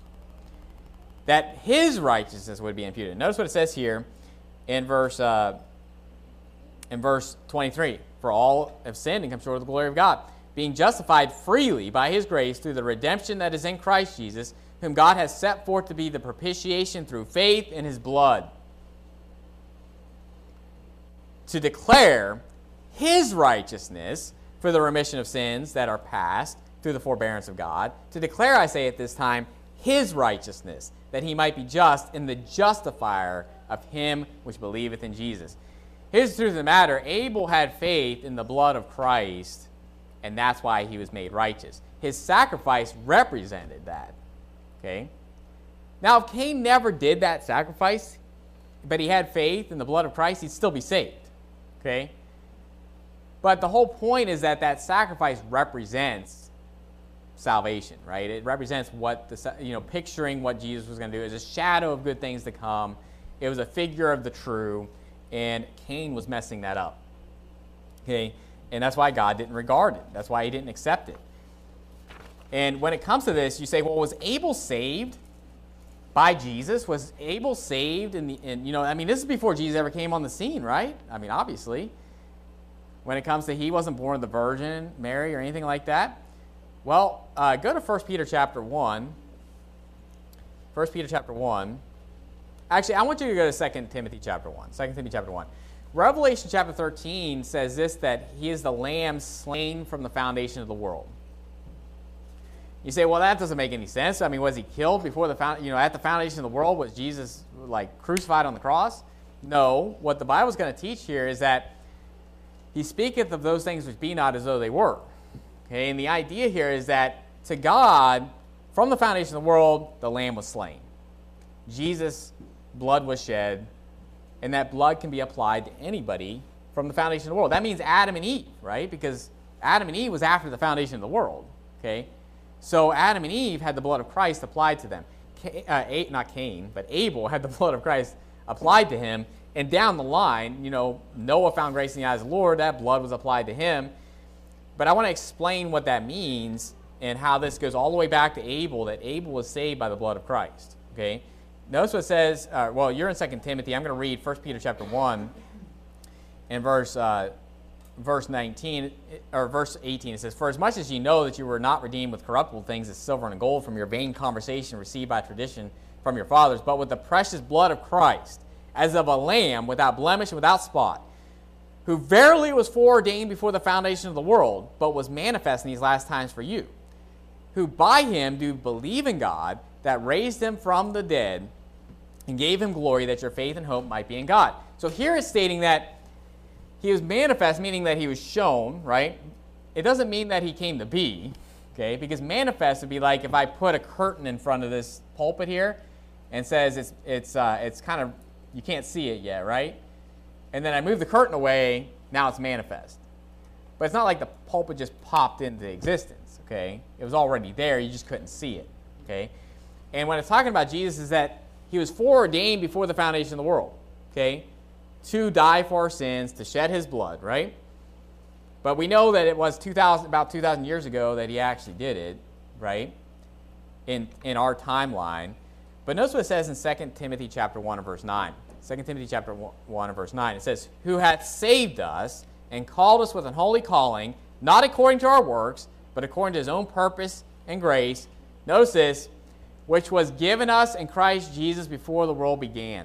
that his righteousness would be imputed. Notice what it says here in verse uh, in verse twenty-three. "For all have sinned and come short of the glory of God, being justified freely by his grace through the redemption that is in Christ Jesus, whom God has set forth to be the propitiation through faith in his blood, to declare his righteousness for the remission of sins that are past through the forbearance of God, to declare, I say at this time, his righteousness, that he might be just in the justifier of him which believeth in Jesus." Here's the truth of the matter. Abel had faith in the blood of Christ, and that's why he was made righteous. His sacrifice represented that. Okay? Now, if Cain never did that sacrifice, but he had faith in the blood of Christ, he'd still be saved. Okay? But the whole point is that that sacrifice represents salvation, right? It represents what the, you know, picturing what Jesus was going to do. It's a shadow of good things to come. It was a figure of the true, and Cain was messing that up. Okay? And that's why God didn't regard it. That's why he didn't accept it. And when it comes to this, you say, well, was Abel saved by Jesus? Was Abel saved in the, in, you know, I mean, this is before Jesus ever came on the scene, right? I mean, obviously. When it comes to he wasn't born of the Virgin Mary or anything like that. Well, uh, go to First Peter chapter one. First Peter chapter one. Actually, I want you to go to Second Timothy chapter one. Second Timothy chapter one. Revelation chapter thirteen says this, that he is the lamb slain from the foundation of the world. You say, well, that doesn't make any sense. I mean, was he killed before the found, you know, at the foundation of the world? Was Jesus like crucified on the cross? No. What the Bible is going to teach here is that he speaketh of those things which be not as though they were. Okay, and the idea here is that to God, from the foundation of the world, the Lamb was slain. Jesus' blood was shed, and that blood can be applied to anybody from the foundation of the world. That means Adam and Eve, right? Because Adam and Eve was after the foundation of the world. Okay, so Adam and Eve had the blood of Christ applied to them. Cain, uh, not Cain, but Abel had the blood of Christ applied to him. And down the line, you know, Noah found grace in the eyes of the Lord. That blood was applied to him. But I want to explain what that means and how this goes all the way back to Abel, that Abel was saved by the blood of Christ. Okay? Notice what it says. Uh, well, you're in Second Timothy. I'm going to read First Peter chapter one and verse uh, verse nineteen, or verse eighteen. It says, "For as much as ye know that you were not redeemed with corruptible things as silver and gold from your vain conversation received by tradition from your fathers, but with the precious blood of Christ, as of a lamb without blemish and without spot, who verily was foreordained before the foundation of the world, but was manifest in these last times for you, who by him do believe in God, that raised him from the dead, and gave him glory, that your faith and hope might be in God." So here it's stating that he was manifest, meaning that he was shown, right? It doesn't mean that he came to be, okay? Because manifest would be like if I put a curtain in front of this pulpit here and says it's it's uh, it's kind of, you can't see it yet, right? And then I move the curtain away, now it's manifest. But it's not like the pulpit just popped into existence, okay? It was already there, you just couldn't see it, okay? And when it's talking about Jesus is that he was foreordained before the foundation of the world, okay? To die for our sins, to shed his blood, right? But we know that it was two thousand, about two thousand years ago that he actually did it, right? In in our timeline. But notice what it says in Second Timothy chapter one and verse nine. Second Timothy chapter one and verse nine. It says, "Who hath saved us and called us with an holy calling, not according to our works, but according to his own purpose and grace." Notice this, "which was given us in Christ Jesus before the world began,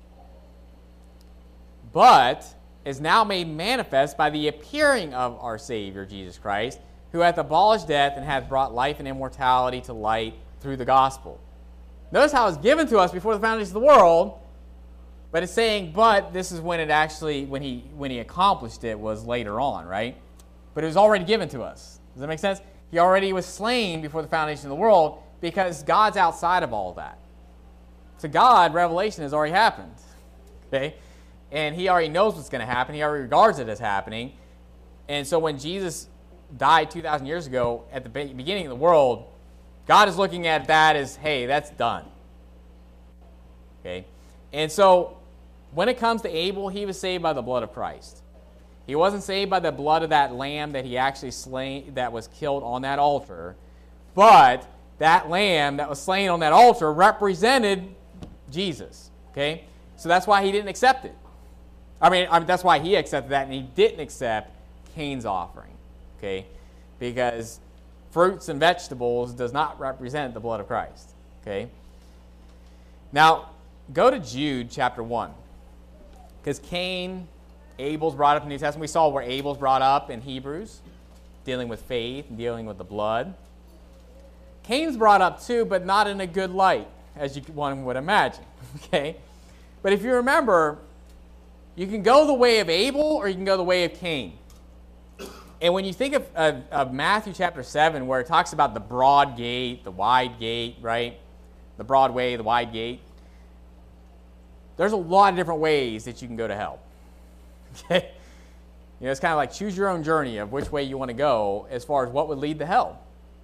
but is now made manifest by the appearing of our Savior Jesus Christ, who hath abolished death and hath brought life and immortality to light through the gospel." Notice how it's given to us before the foundation of the world, but it's saying, but this is when it actually, when he when he accomplished it was later on, right? But it was already given to us. Does that make sense? He already was slain before the foundation of the world because God's outside of all of that. To God, revelation has already happened, okay? And he already knows what's going to happen. He already regards it as happening. And so when Jesus died two thousand years ago at the beginning of the world, God is looking at that as, hey, that's done. Okay? And so when it comes to Abel, he was saved by the blood of Christ. He wasn't saved by the blood of that lamb that he actually slain, that was killed on that altar. But that lamb that was slain on that altar represented Jesus. Okay? So that's why he didn't accept it. I mean, I mean, that's why he accepted that, and he didn't accept Cain's offering, okay? Because fruits and vegetables does not represent the blood of Christ, okay? Now, go to Jude chapter one, because Cain, Abel's brought up in the New Testament. We saw where Abel's brought up in Hebrews, dealing with faith and dealing with the blood. Cain's brought up too, but not in a good light, as you one would imagine, okay? But if you remember, you can go the way of Abel or you can go the way of Cain. And when you think of, of, of Matthew chapter seven, where it talks about the broad gate, the wide gate, right? The broad way, the wide gate. There's a lot of different ways that you can go to hell. Okay? You know, it's kind of like choose your own journey of which way you want to go as far as what would lead to hell.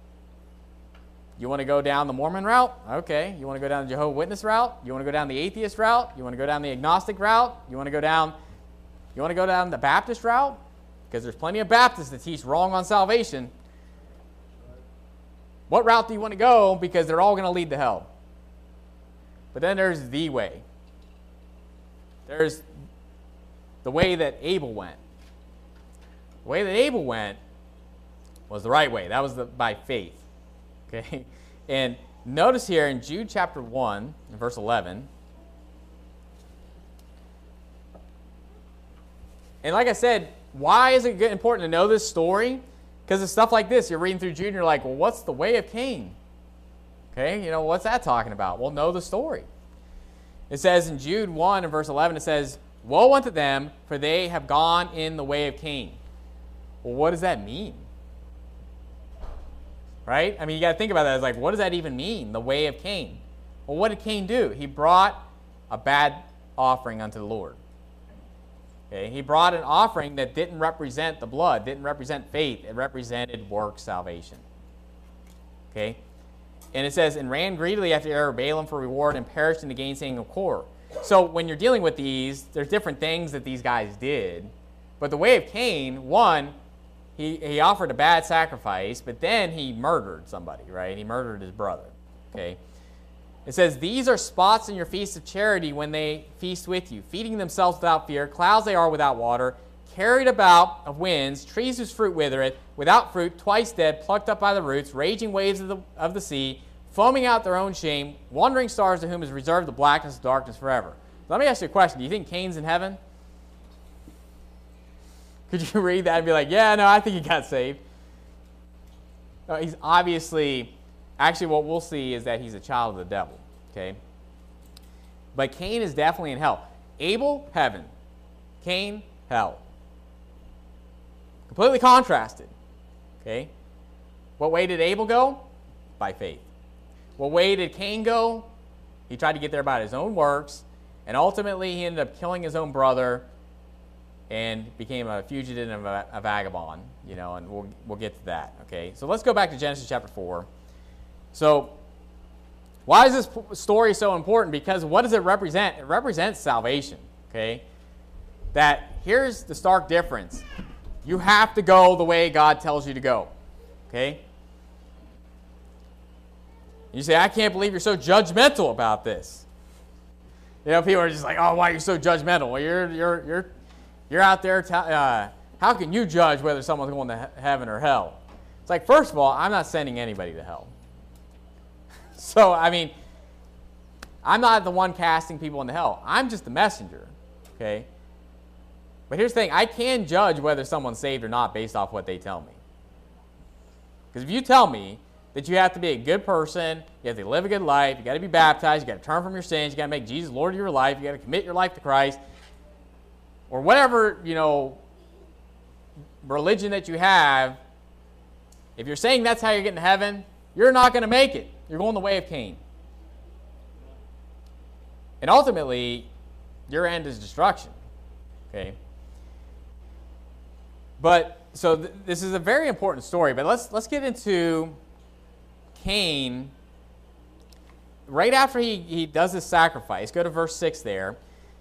You want to go down the Mormon route? Okay. You want to go down the Jehovah's Witness route? You want to go down the atheist route? You want to go down the agnostic route? You want to go down you want to go down the Baptist route? Because there's plenty of Baptists that teach wrong on salvation. what route do you want to go? Because they're all going to lead to hell. But then there's the way. There's the way that Abel went. The way that Abel went was the right way. That was the, by faith. Okay? And notice here in Jude chapter one, verse eleven. And like I said, why is it good, important to know this story? Because it's stuff like this. You're reading through Jude and you're like, well, what's the way of Cain? Okay, you know, what's that talking about? Well, know the story. It says in Jude one and verse eleven, it says, woe unto them, for they have gone in the way of Cain. Well, what does that mean? Right? I mean, you got to think about that. It's like, what does that even mean, the way of Cain? Well, what did Cain do? He brought a bad offering unto the Lord. Okay? He brought an offering that didn't represent the blood, didn't represent faith. It represented work salvation. Okay? And it says, and ran greedily after the heir of Balaam for reward and perished in the gainsaying of Kor. So when you're dealing with these, there's different things that these guys did. But the way of Cain, one, he, he offered a bad sacrifice, but then he murdered somebody, right? He murdered his brother. Okay? It says, these are spots in your feast of charity when they feast with you, feeding themselves without fear, clouds they are without water, carried about of winds, trees whose fruit withereth, without fruit, twice dead, plucked up by the roots, raging waves of the, of the sea, foaming out their own shame, wandering stars to whom is reserved the blackness of darkness forever. Let me ask you a question. Do you think Cain's in heaven? Could you read that and be like, yeah, no, I think he got saved? No, he's obviously, actually what we'll see is that he's a child of the devil, okay? But Cain is definitely in hell. Abel, heaven. Cain, hell. Completely contrasted, okay? What way did Abel go? By faith. What way did Cain go? He tried to get there by his own works, and ultimately he ended up killing his own brother and became a fugitive and a, a vagabond, you know, and we'll, we'll get to that, okay? So let's go back to Genesis chapter four. So why is this story so important? Because what does it represent? It represents salvation, okay? That here's the stark difference. You have to go the way God tells you to go, okay? You say, I can't believe you're so judgmental about this. You know, people are just like, oh, why are you so judgmental? Well, you're you're you're you're out there. T- uh, how can you judge whether someone's going to he- heaven or hell? It's like, first of all, I'm not sending anybody to hell. So, I mean, I'm not the one casting people into hell. I'm just the messenger, okay? But here's the thing. I can judge whether someone's saved or not based off what they tell me. Because if you tell me that you have to be a good person, you have to live a good life, you got to be baptized, you got to turn from your sins, you got to make Jesus Lord of your life, you got to commit your life to Christ, or whatever, you know, religion that you have, if you're saying that's how you're getting to heaven, you're not going to make it. You're going the way of Cain. And ultimately, your end is destruction. Okay? But, so th- this is a very important story, but let's let's get into Cain. Right after he, he does his sacrifice, go to verse six there.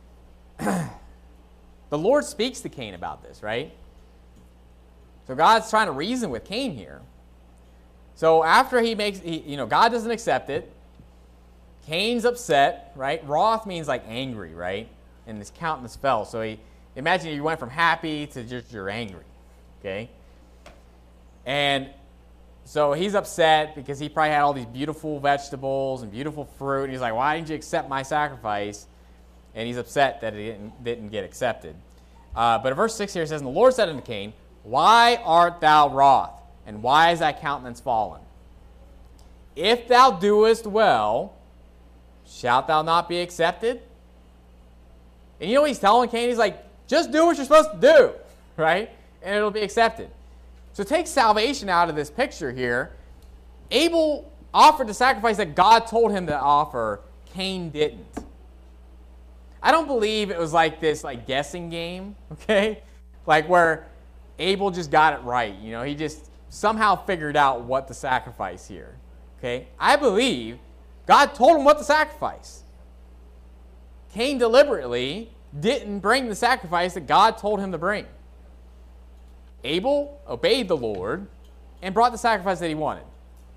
The Lord speaks to Cain about this, right? So God's trying to reason with Cain here. So after he makes, he, you know, God doesn't accept it. Cain's upset, right? Wroth means like angry, right? And his countenance fell. So he, imagine you went from happy to just you're angry, okay? And so he's upset because he probably had all these beautiful vegetables and beautiful fruit. And he's like, why didn't you accept my sacrifice? And he's upset that it didn't, didn't get accepted. Uh, but in verse six here it says, and the Lord said unto Cain, why art thou wroth? And why is thy countenance fallen? If thou doest well, shalt thou not be accepted? And you know what he's telling Cain? He's like, just do what you're supposed to do, right? And it'll be accepted. So take salvation out of this picture here. Abel offered the sacrifice that God told him to offer. Cain didn't. I don't believe it was like this like guessing game, okay? Like where Abel just got it right. You know, he just somehow figured out what to sacrifice here, okay? I believe God told him what to sacrifice. Cain deliberately didn't bring the sacrifice that God told him to bring. Abel obeyed the Lord and brought the sacrifice that he wanted.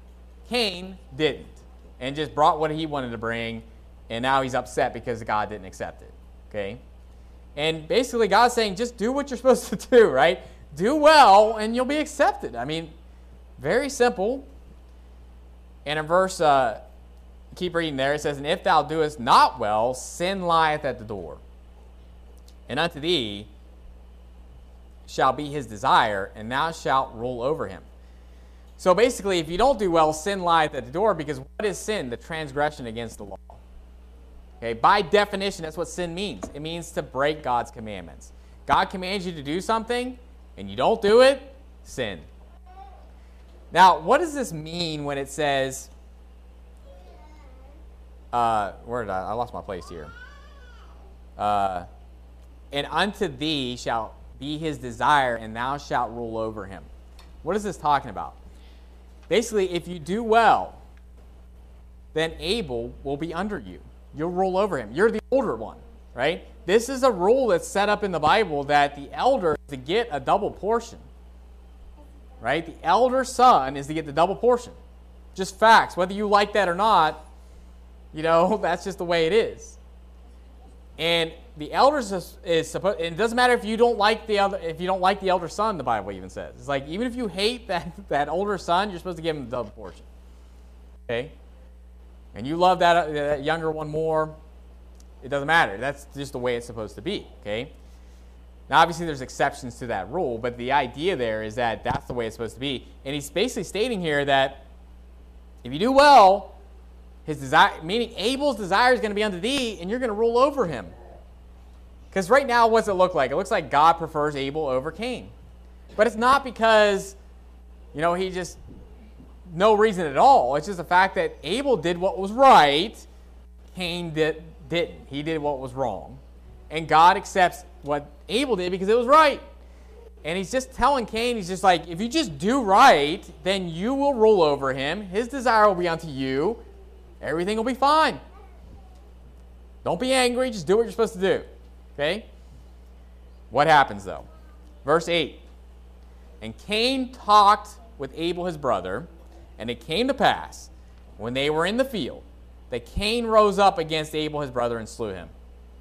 Cain didn't, and just brought what he wanted to bring, and now he's upset because God didn't accept it, okay? And basically God's saying, just do what you're supposed to do, right? Do well, and you'll be accepted. I mean, very simple. And in verse, uh, keep reading there, it says, and if thou doest not well, sin lieth at the door. And unto thee shall be his desire, and thou shalt rule over him. So basically, if you don't do well, sin lieth at the door, because what is sin? The transgression against the law. Okay, by definition, that's what sin means. It means to break God's commandments. God commands you to do something, and you don't do it, sin. Now, what does this mean when it says, uh, where did I, I lost my place here. Uh, and unto thee shall be his desire, and thou shalt rule over him. What is this talking about? Basically, if you do well, then Abel will be under you. You'll rule over him. You're the older one, right? This is a rule that's set up in the Bible that the elder is to get a double portion, right? The elder son is to get the double portion. Just facts. Whether you like that or not, you know, that's just the way it is. And the elder is, is supposed. And it doesn't matter if you don't like the other. If you don't like the elder son, the Bible even says it's like even if you hate that that older son, you're supposed to give him the double portion. Okay. And you love that, uh, that younger one more, it doesn't matter. That's just the way it's supposed to be, okay? Now, obviously, there's exceptions to that rule, but the idea there is that that's the way it's supposed to be. And he's basically stating here that if you do well, his desire, meaning Abel's desire is going to be unto thee, and you're going to rule over him. Because right now, what's it look like? It looks like God prefers Abel over Cain. But it's not because, you know, he just... no reason at all. It's just the fact that Abel did what was right. Cain did, didn't. He did what was wrong. And God accepts what Abel did because it was right. And he's just telling Cain, he's just like, if you just do right, then you will rule over him. His desire will be unto you. Everything will be fine. Don't be angry. Just do what you're supposed to do. Okay? What happens though? Verse eight. And Cain talked with Abel his brother, and it came to pass, when they were in the field, that Cain rose up against Abel his brother and slew him.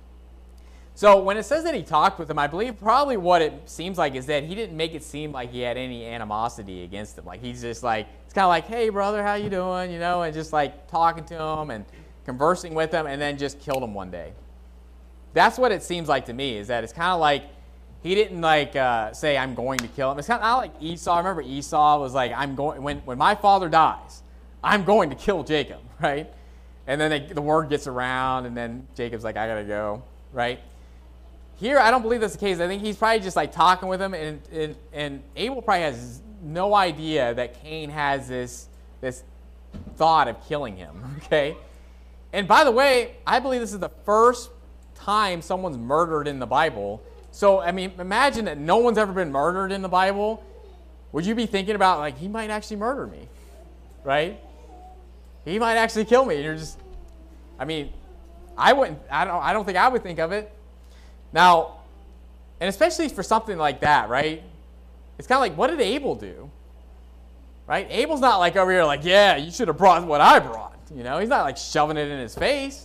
So when it says that he talked with him, I believe probably what it seems like is that he didn't make it seem like he had any animosity against him. Like he's just like, it's kind of like, hey brother, how you doing? You know, and just like talking to him and conversing with him, and then just killed him one day. That's what it seems like to me, is that it's kind of like, he didn't like uh, say, I'm going to kill him. It's kind of like Esau. I remember Esau was like, I'm going, when, when my father dies, I'm going to kill Jacob, right? And then they, the word gets around, and then Jacob's like, I got to go, right? Here, I don't believe that's the case. I think he's probably just like talking with him, and, and, and Abel probably has no idea that Cain has this, this thought of killing him, okay? And by the way, I believe this is the first time someone's murdered in the Bible. So, I mean, imagine that no one's ever been murdered in the Bible. Would you be thinking about, like, he might actually murder me, right? He might actually kill me. And you're just, I mean, I wouldn't, I don't, I don't think I would think of it. Now, and especially for something like that, right? It's kind of like, what did Abel do? Right? Abel's not like over here like, yeah, you should have brought what I brought. You know, he's not like shoving it in his face.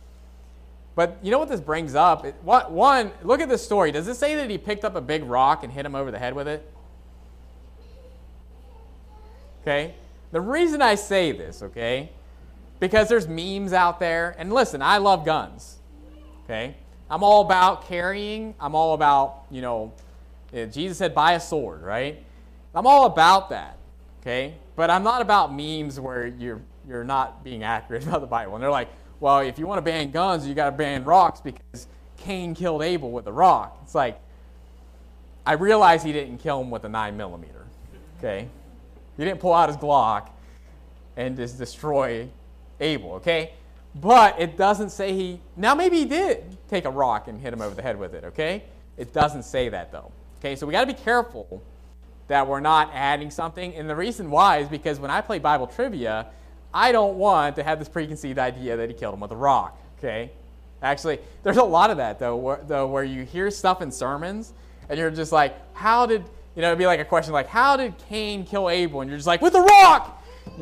But you know what this brings up? It, what, one, look at this story. Does it say that he picked up a big rock and hit him over the head with it? Okay? The reason I say this, okay, because there's memes out there. And listen, I love guns. Okay? I'm all about carrying. I'm all about, you know, Jesus said buy a sword, right? I'm all about that. Okay? But I'm not about memes where you're, you're not being accurate about the Bible. And they're like, well, if you want to ban guns, you got to ban rocks because Cain killed Abel with a rock. It's like, I realize he didn't kill him with a nine millimeter, okay? He didn't pull out his Glock and just destroy Abel, okay? But it doesn't say he, now maybe he did take a rock and hit him over the head with it, okay? It doesn't say that though, okay? So we got to be careful that we're not adding something. And the reason why is because when I play Bible trivia, I don't want to have this preconceived idea that he killed him with a rock, okay? Actually, there's a lot of that, though, where, though, where you hear stuff in sermons, and you're just like, how did, you know, it'd be like a question like, how did Cain kill Abel? And you're just like, with a rock! And you're like,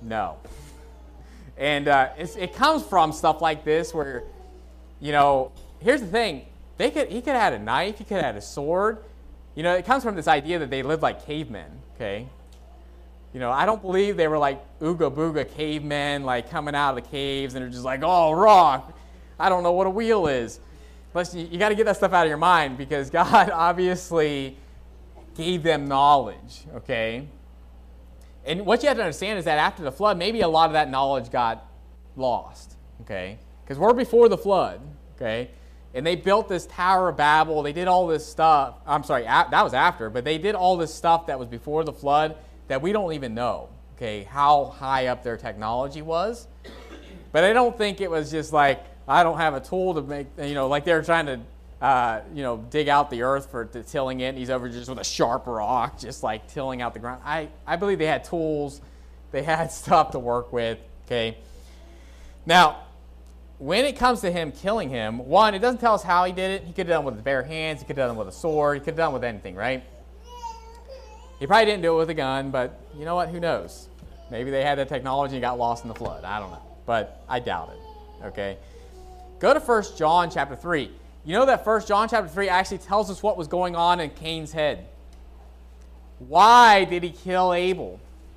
No. And uh, it's, it comes from stuff like this where, you know, here's the thing. They could He could have had a knife. He could have had a sword. You know, it comes from this idea that they lived like cavemen, okay? You know, I don't believe they were like ooga booga cavemen, like coming out of the caves and they're just like, oh, rock. I don't know what a wheel is. Listen, you, you got to get that stuff out of your mind because God obviously gave them knowledge, okay? And what you have to understand is that after the flood, maybe a lot of that knowledge got lost, okay? Because we're before the flood, okay? And they built this Tower of Babel. They did all this stuff. I'm sorry, a- that was after, but they did all this stuff that was before the flood that we don't even know, okay, how high up their technology was. But I don't think it was just like, I don't have a tool to make, you know, like they were trying to, uh, you know, dig out the earth for to tilling it, and he's over just with a sharp rock, just like tilling out the ground. I, I believe they had tools. They had stuff to work with, okay. Now, when it comes to him killing him, one, it doesn't tell us how he did it. He could have done it with his bare hands. He could have done it with a sword. He could have done it with anything, right? He probably didn't do it with a gun, but you know what? Who knows? Maybe they had that technology and got lost in the flood. I don't know, but I doubt it, okay? Go to First John chapter three. You know that First John chapter three actually tells us what was going on in Cain's head. Why did he kill Abel?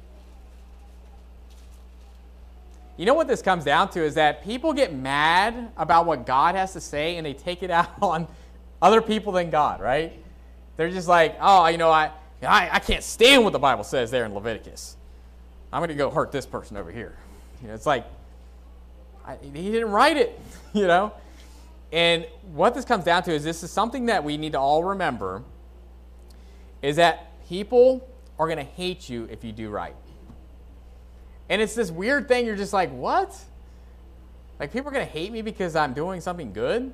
You know what this comes down to is that people get mad about what God has to say and they take it out on other people than God, right? They're just like, oh, you know, I, I, I can't stand what the Bible says there in Leviticus. I'm going to go hurt this person over here. You know, it's like, I, he didn't write it, you know? And what this comes down to is this is something that we need to all remember, is that people are going to hate you if you do right. And it's this weird thing, you're just like, what? Like, people are going to hate me because I'm doing something good?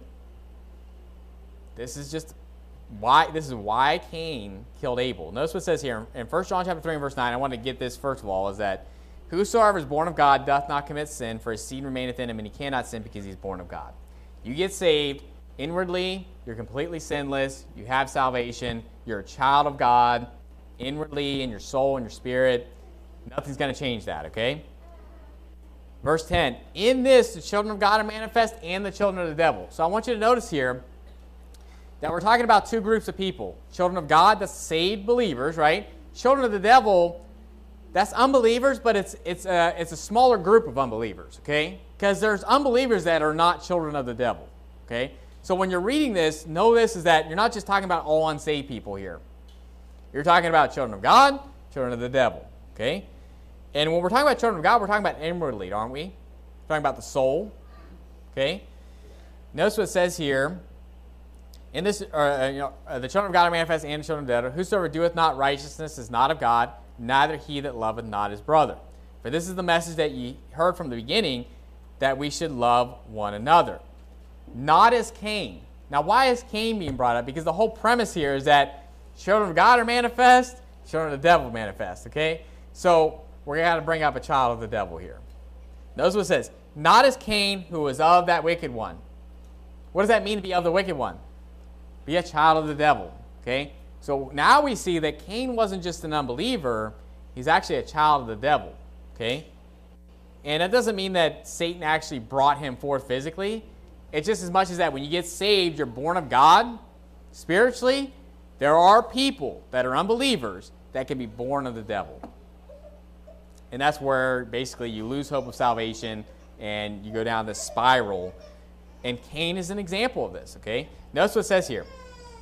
This is just why, this is why Cain killed Abel. Notice what it says here in First John chapter three and verse nine. I want to get this first of all, is that whosoever is born of God doth not commit sin, for his seed remaineth in him, and he cannot sin because he's born of God. You get saved, inwardly, you're completely sinless, you have salvation, you're a child of God, inwardly, in your soul and your spirit. Nothing's going to change that, okay? Verse ten, in this the children of God are manifest and the children of the devil. So I want you to notice here that we're talking about two groups of people. Children of God, that's saved believers, right? Children of the devil, that's unbelievers, but it's it's a, it's a smaller group of unbelievers, okay? Because there's unbelievers that are not children of the devil, okay? So when you're reading this, know this is that you're not just talking about all unsaved people here. You're talking about children of God, children of the devil, okay? And when we're talking about children of God, we're talking about inwardly, aren't we? We're talking about the soul, okay? Notice what it says here. In this, uh, you know, uh, the children of God are manifest and the children of the devil. Whosoever doeth not righteousness is not of God, neither he that loveth not his brother. For this is the message that ye heard from the beginning, that we should love one another. Not as Cain. Now, why is Cain being brought up? Because the whole premise here is that children of God are manifest, children of the devil manifest, okay? So, we're going to bring up a child of the devil here. Notice what it says. Not as Cain, who was of that wicked one. What does that mean to be of the wicked one? Be a child of the devil, okay? So now we see that Cain wasn't just an unbeliever, he's actually a child of the devil, okay? And that doesn't mean that Satan actually brought him forth physically. It's just as much as that when you get saved, you're born of God. Spiritually, there are people that are unbelievers that can be born of the devil. And that's where basically you lose hope of salvation and you go down this spiral. And Cain is an example of this, okay? Notice what it says here.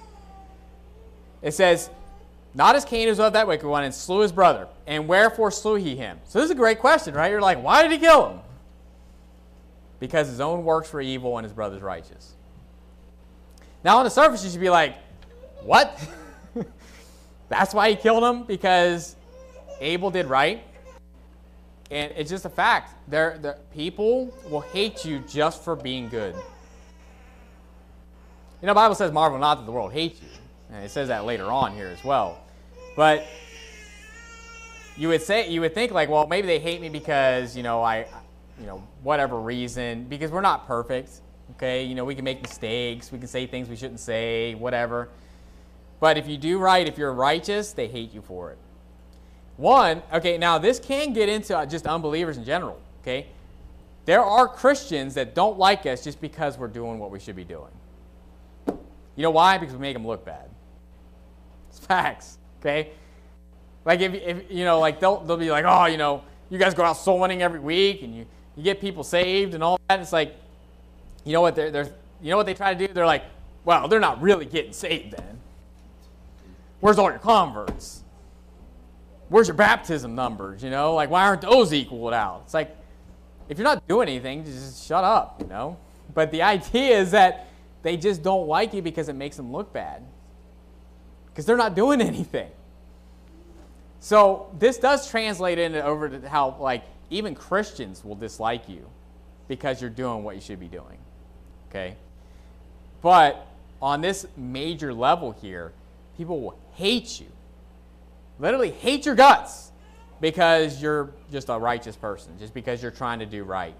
It says, not as Cain was of that wicked one and slew his brother. And wherefore slew he him? So this is a great question, right? You're like, why did he kill him? Because his own works were evil and his brother's righteous. Now on the surface you should be like, what? That's why he killed him? Because Abel did right? And it's just a fact. They're, they're, people will hate you just for being good. You know, the Bible says, marvel not that the world hates you. And it says that later on here as well. But you would say, you would think like, well, maybe they hate me because, you know, I, you know, whatever reason, because we're not perfect. Okay, you know, we can make mistakes. We can say things we shouldn't say, whatever. But if you do right, if you're righteous, they hate you for it. One, okay, now this can get into just unbelievers in general, okay? There are Christians that don't like us just because we're doing what we should be doing. You know why? Because we make them look bad. It's facts, okay? Like, if, if you know, like, they'll, they'll be like, oh, you know, you guys go out soul winning every week, and you, you get people saved and all that. It's like, you know what they're, they're, you know what they try to do? They're like, well, they're not really getting saved then. Where's all your converts? Where's your baptism numbers, you know? Like, why aren't those equaled out? It's like, if you're not doing anything, just shut up, you know? But the idea is that they just don't like you because it makes them look bad. Because they're not doing anything. So this does translate into over to how, like, even Christians will dislike you because you're doing what you should be doing, okay? But on this major level here, people will hate you. Literally hate your guts because you're just a righteous person, just because you're trying to do right.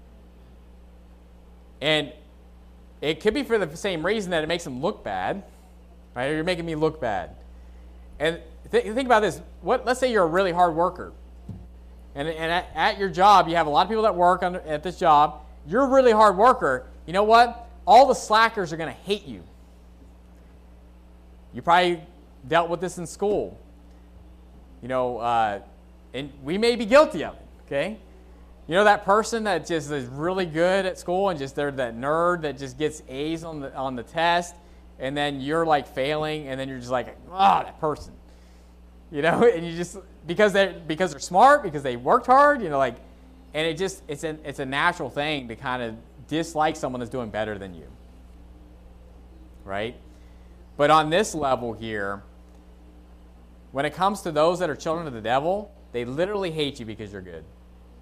And it could be for the same reason that it makes them look bad, right? You're making me look bad. And th- think about this. What? Let's say you're a really hard worker. And, and at, at your job, you have a lot of people that work under, at this job. You're a really hard worker. You know what? All the slackers are going to hate you. You probably dealt with this in school. You know, uh, and we may be guilty of it, okay? You know that person that just is really good at school and just they're that nerd that just gets A's on the on the test, and then you're like failing, and then you're just like, ah, oh, that person. You know, and you just because they because they're smart, because they worked hard, you know, like, and it just it's an it's a natural thing to kind of dislike someone that's doing better than you. Right? But on this level here, when it comes to those that are children of the devil, they literally hate you because you're good.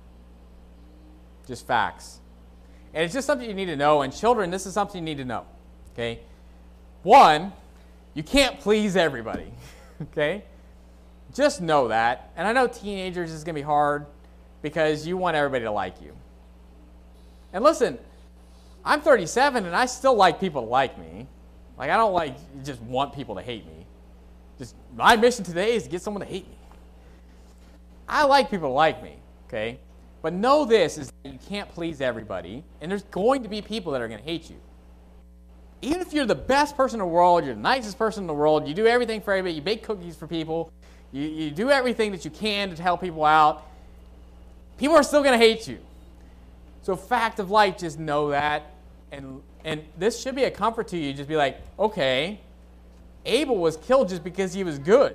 Just facts. And it's just something you need to know. And children, this is something you need to know. Okay? One, you can't please everybody. Okay? Just know that. And I know teenagers is going to be hard because you want everybody to like you. And listen, I'm thirty-seven and I still like people to like me. Like, I don't like just want people to hate me. Just my mission today is to get someone to hate me. I like people to like me, okay? But know this is that you can't please everybody, and there's going to be people that are going to hate you. Even if you're the best person in the world, you're the nicest person in the world, you do everything for everybody, you bake cookies for people, you, you do everything that you can to help people out, people are still going to hate you. So fact of life, just know that. And, and this should be a comfort to you. Just be like, okay, Abel was killed just because he was good.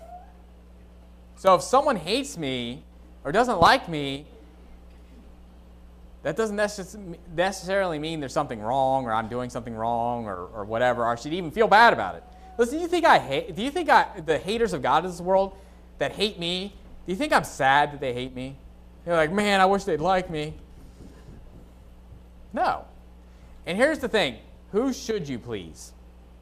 So if someone hates me or doesn't like me, that doesn't necessarily mean there's something wrong or I'm doing something wrong or, or whatever, or I should even feel bad about it. Listen, do you think I hate, do you think I, the haters of God in this world that hate me, do you think I'm sad that they hate me? They're like, man, I wish they'd like me. No. And here's the thing. Who should you please?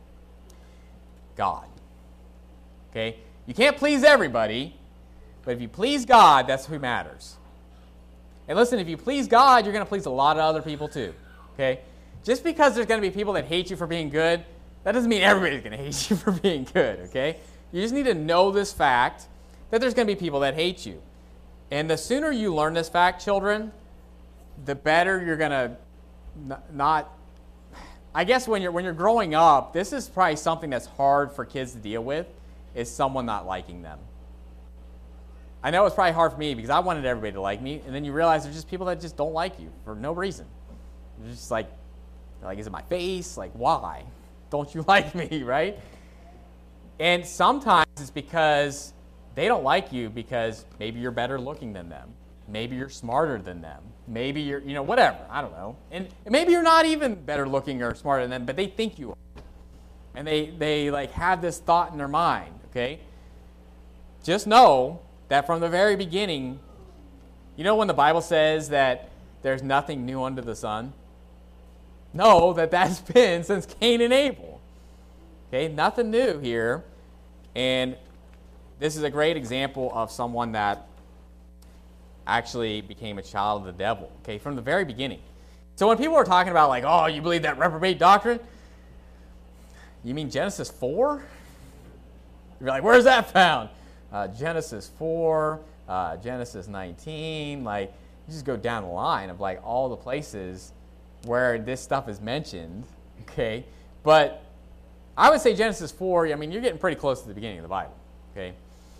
God. Okay? You can't please everybody, but if you please God, that's who matters. And listen, if you please God, you're going to please a lot of other people too. Okay? Just because there's going to be people that hate you for being good, that doesn't mean everybody's going to hate you for being good. Okay? You just need to know this fact that there's going to be people that hate you. And the sooner you learn this fact, children, the better you're going to not... I guess when you're when you're growing up, this is probably something that's hard for kids to deal with, is someone not liking them. I know it's probably hard for me because I wanted everybody to like me, and then you realize there's just people that just don't like you for no reason. They're just like, like, is it my face? Like, why don't you like me, right? And sometimes it's because they don't like you because maybe you're better looking than them. Maybe you're smarter than them. Maybe you're, you know, whatever. I don't know. And maybe you're not even better looking or smarter than them, but they think you are. And they, they like have this thought in their mind, okay? Just know that from the very beginning, you know when the Bible says that there's nothing new under the sun? Know that that's been since Cain and Abel. Okay, nothing new here. And this is a great example of someone that actually became a child of the devil, okay, from the very beginning. So when people are talking about like, oh, you believe that reprobate doctrine? You mean Genesis four? You're like, where's that found? uh, Genesis four, uh, Genesis nineteen. Like, you just go down the line of like all the places where this stuff is mentioned. Okay, but I would say Genesis four. I mean, you're getting pretty close to the beginning of the Bible. Okay.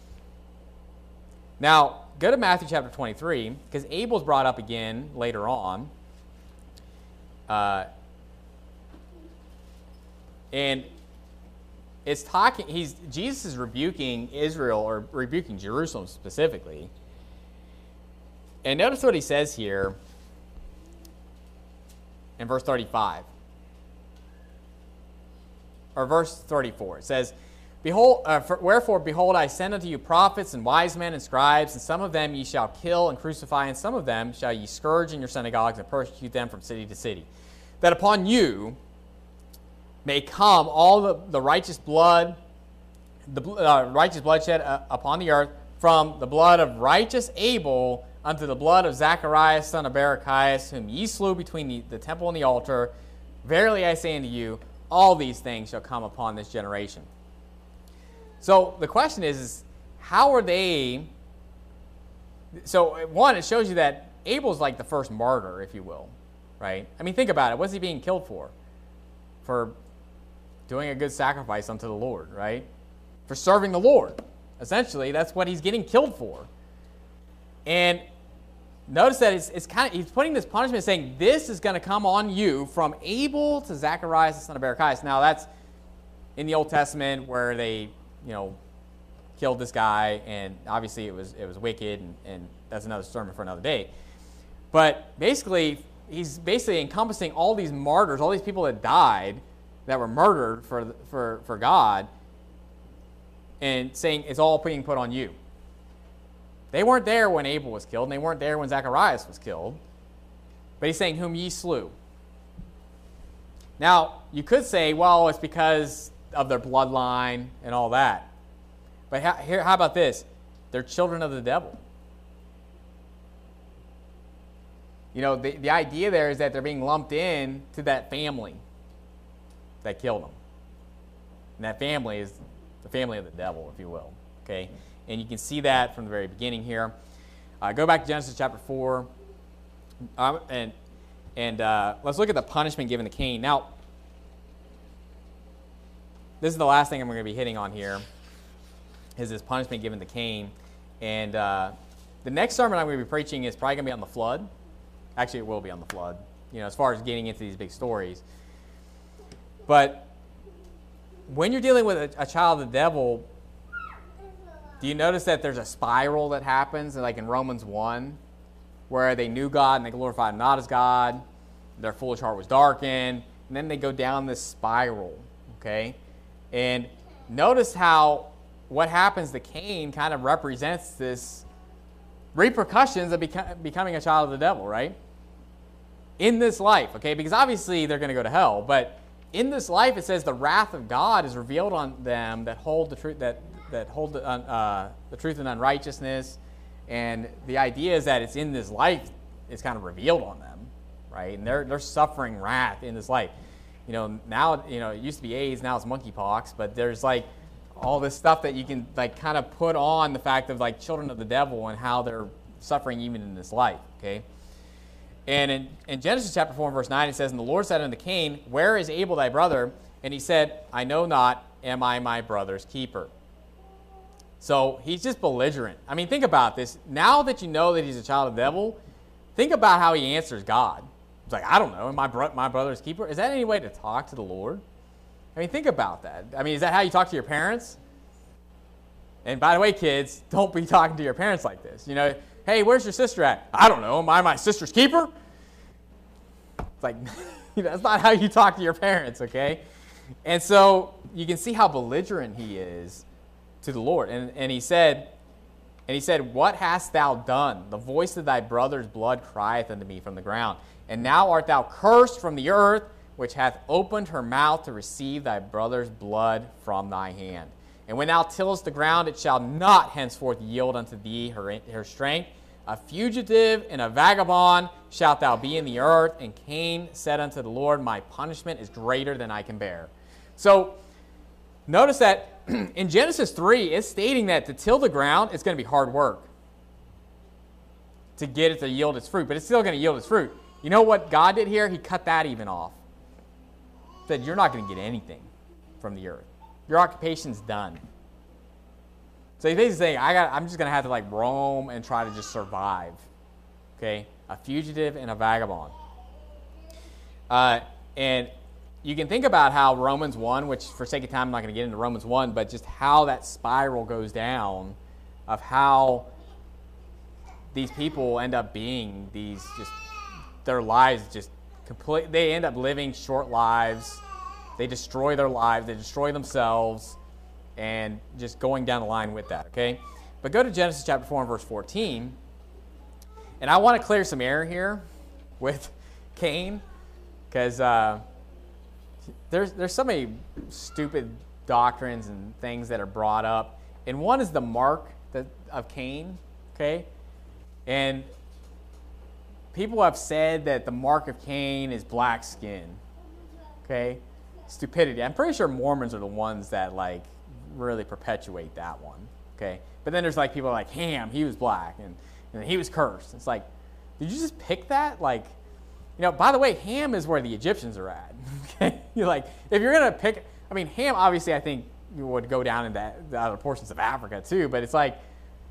Now go to Matthew chapter twenty-three, because Abel's brought up again later on. Uh, and it's talking, he's, Jesus is rebuking Israel, or rebuking Jerusalem specifically. And notice what he says here in verse thirty-five. Or verse thirty-four. It says, Behold, uh, for, wherefore, behold, I send unto you prophets and wise men and scribes, and some of them ye shall kill and crucify, and some of them shall ye scourge in your synagogues and persecute them from city to city, that upon you may come all the, the righteous blood, the uh, righteous bloodshed uh, upon the earth, from the blood of righteous Abel unto the blood of Zacharias, son of Barachias, whom ye slew between the, the temple and the altar. Verily I say unto you, all these things shall come upon this generation. So the question is, is how are they... So one, it shows you that Abel's like the first martyr, if you will, right? I mean, think about it. What's he being killed for? For doing a good sacrifice unto the Lord, right? For serving the Lord. Essentially, that's what he's getting killed for. And notice that it's, it's kind of, he's putting this punishment saying, this is going to come on you from Abel to Zacharias, the son of Barachias. Now, that's in the Old Testament where they, you know, killed this guy, and obviously it was it was wicked, and, and that's another sermon for another day. But basically, he's basically encompassing all these martyrs, all these people that died, that were murdered for for for God, and saying it's all being put on you. They weren't there when Abel was killed, and they weren't there when Zacharias was killed. But he's saying, whom ye slew. Now, you could say, well, it's because of their bloodline and all that. But how, here, how about this? They're children of the devil. You know, the, the idea there is that they're being lumped in to that family that killed them. And that family is the family of the devil, if you will. Okay? And you can see that from the very beginning here. Uh, go back to Genesis chapter four. Um, and and uh, let's look at the punishment given to Cain. Now, this is the last thing I'm going to be hitting on here, is this punishment given to Cain. And uh, the next sermon I'm going to be preaching is probably going to be on the flood. Actually, it will be on the flood, you know, as far as getting into these big stories. But when you're dealing with a, a child of the devil, do you notice that there's a spiral that happens, like in Romans one, where they knew God and they glorified Him not as God, their foolish heart was darkened, and then they go down this spiral, okay? And notice how what happens to Cain kind of represents this repercussions of beco- becoming a child of the devil, right? In this life, okay? Because obviously they're going to go to hell, but in this life it says the wrath of God is revealed on them that hold the truth, that that hold the, uh, the truth in unrighteousness, and the idea is that it's in this life it's kind of revealed on them, right? And they're they're suffering wrath in this life. You know, now, you know, it used to be AIDS, now it's monkeypox, but there's like all this stuff that you can like kind of put on the fact of like children of the devil and how they're suffering even in this life, okay? And in, in Genesis chapter four and verse nine, it says, And the Lord said unto Cain, Where is Abel thy brother? And he said, I know not, am I my brother's keeper? So he's just belligerent. I mean, think about this. Now that you know that he's a child of the devil, think about how he answers God. He's like, I don't know, am I bro- my brother's keeper? Is that any way to talk to the Lord? I mean, think about that. I mean, is that how you talk to your parents? And by the way, kids, don't be talking to your parents like this. You know, hey, where's your sister at? I don't know. Am I my sister's keeper? It's like, you know, that's not how you talk to your parents, okay? And so you can see how belligerent he is to the Lord. And, and he said, and he said, What hast thou done? The voice of thy brother's blood crieth unto me from the ground. And now art thou cursed from the earth, which hath opened her mouth to receive thy brother's blood from thy hand. And when thou tillest the ground, it shall not henceforth yield unto thee her, her strength. A fugitive and a vagabond shalt thou be in the earth. And Cain said unto the Lord, My punishment is greater than I can bear. So notice that in Genesis three, it's stating that to till the ground, it's going to be hard work to get it to yield its fruit, but it's still going to yield its fruit. You know what God did here? He cut that even off. Said, you're not going to get anything from the earth. Your occupation's done. So he's basically saying, I got, I'm just going to have to like roam and try to just survive. Okay? A fugitive and a vagabond. Uh, and you can think about how Romans one, which for sake of time I'm not going to get into Romans one, but just how that spiral goes down of how these people end up being these just, their lives just complete, they end up living short lives. They destroy their lives. They destroy themselves. And just going down the line with that, okay? But go to Genesis chapter four and verse fourteen. And I want to clear some air here with Cain. Because uh, there's, there's so many stupid doctrines and things that are brought up. And one is the mark that, of Cain, okay? And people have said that the mark of Cain is black skin, okay? Stupidity. I'm pretty sure Mormons are the ones that, like, really perpetuate that one, okay? But then there's, like, people like Ham, he was black, and, and he was cursed. It's like, did you just pick that? Like, you know, by the way, Ham is where the Egyptians are at, okay? You're like, if you're going to pick, I mean, Ham, obviously, I think you would go down into the other portions of Africa, too, but it's like,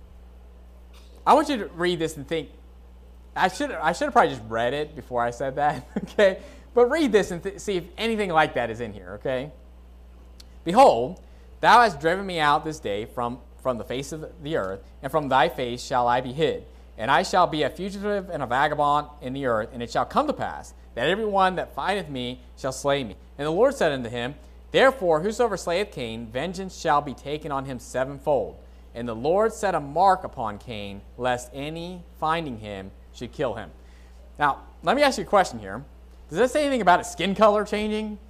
I want you to read this and think, I should I should have probably just read it before I said that, okay? But read this and th- see if anything like that is in here, okay? Behold, thou hast driven me out this day from, from the face of the earth, and from thy face shall I be hid. And I shall be a fugitive and a vagabond in the earth, and it shall come to pass that every one that findeth me shall slay me. And the Lord said unto him, Therefore whosoever slayeth Cain, vengeance shall be taken on him sevenfold. And the Lord set a mark upon Cain, lest any finding him should kill him. Now, let me ask you a question here. Does this say anything about his skin color changing?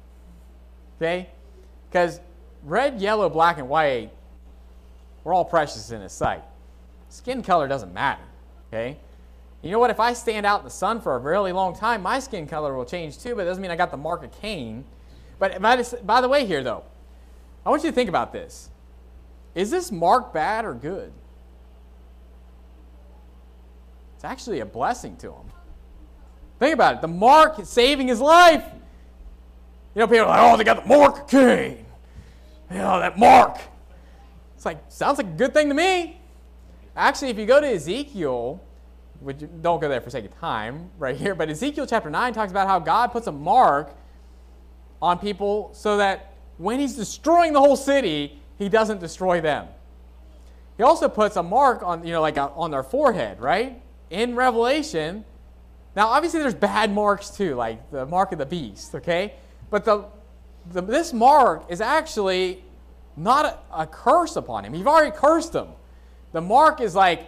Okay? Because red, yellow, black, and white, we're all precious in his sight. Skin color doesn't matter. Okay? You know what? If I stand out in the sun for a really long time, my skin color will change too, but it doesn't mean I got the mark of Cain. But by, this, by the way here, though, I want you to think about this. Is this mark bad or good? It's actually a blessing to him. Think about it. The mark is saving his life. You know, people are like, oh, they got the mark of Cain. You know, that mark. It's like, sounds like a good thing to me. Actually, if you go to Ezekiel, which don't go there for sake of time right here, but Ezekiel chapter nine talks about how God puts a mark on people so that when he's destroying the whole city, he doesn't destroy them. He also puts a mark on, you know, like a, on their forehead, right? In Revelation. Now, obviously, there's bad marks too, like the mark of the beast, okay? But the, the this mark is actually not a, a curse upon him. You've already cursed him. The mark is like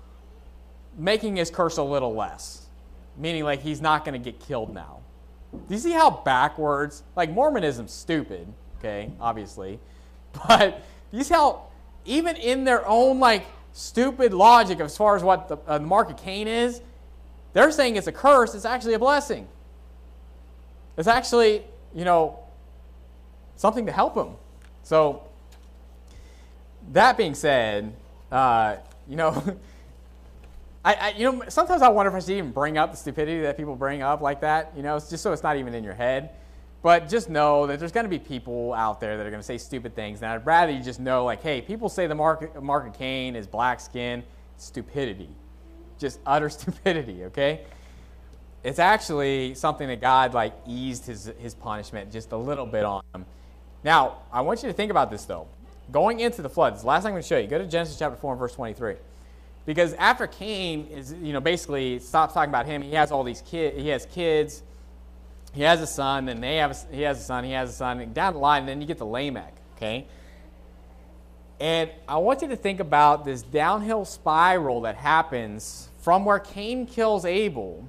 making his curse a little less, meaning like he's not going to get killed now. Do you see how backwards? Like Mormonism's stupid, okay, obviously. But you see how even in their own like stupid logic as far as what the, uh, the mark of Cain is, they're saying it's a curse. It's actually a blessing. It's actually, you know, something to help him. So that being said, uh, you know, I, I you know sometimes I wonder if I should even bring up the stupidity that people bring up like that. You know, it's just so it's not even in your head. But just know that there's going to be people out there that are going to say stupid things. And I'd rather you just know, like, hey, people say the mark, mark of Cain is black skin. Stupidity. Just utter stupidity, okay? It's actually something that God, like, eased his, his punishment just a little bit on him. Now, I want you to think about this, though. Going into the flood, this is the last thing I'm going to show you. Go to Genesis chapter four and verse twenty-three. Because after Cain is, you know, basically stops talking about him, he has all these kids, he has kids. He has a son, and they have a, he has a son, he has a son, and down the line, and then you get to Lamech, okay? And I want you to think about this downhill spiral that happens from where Cain kills Abel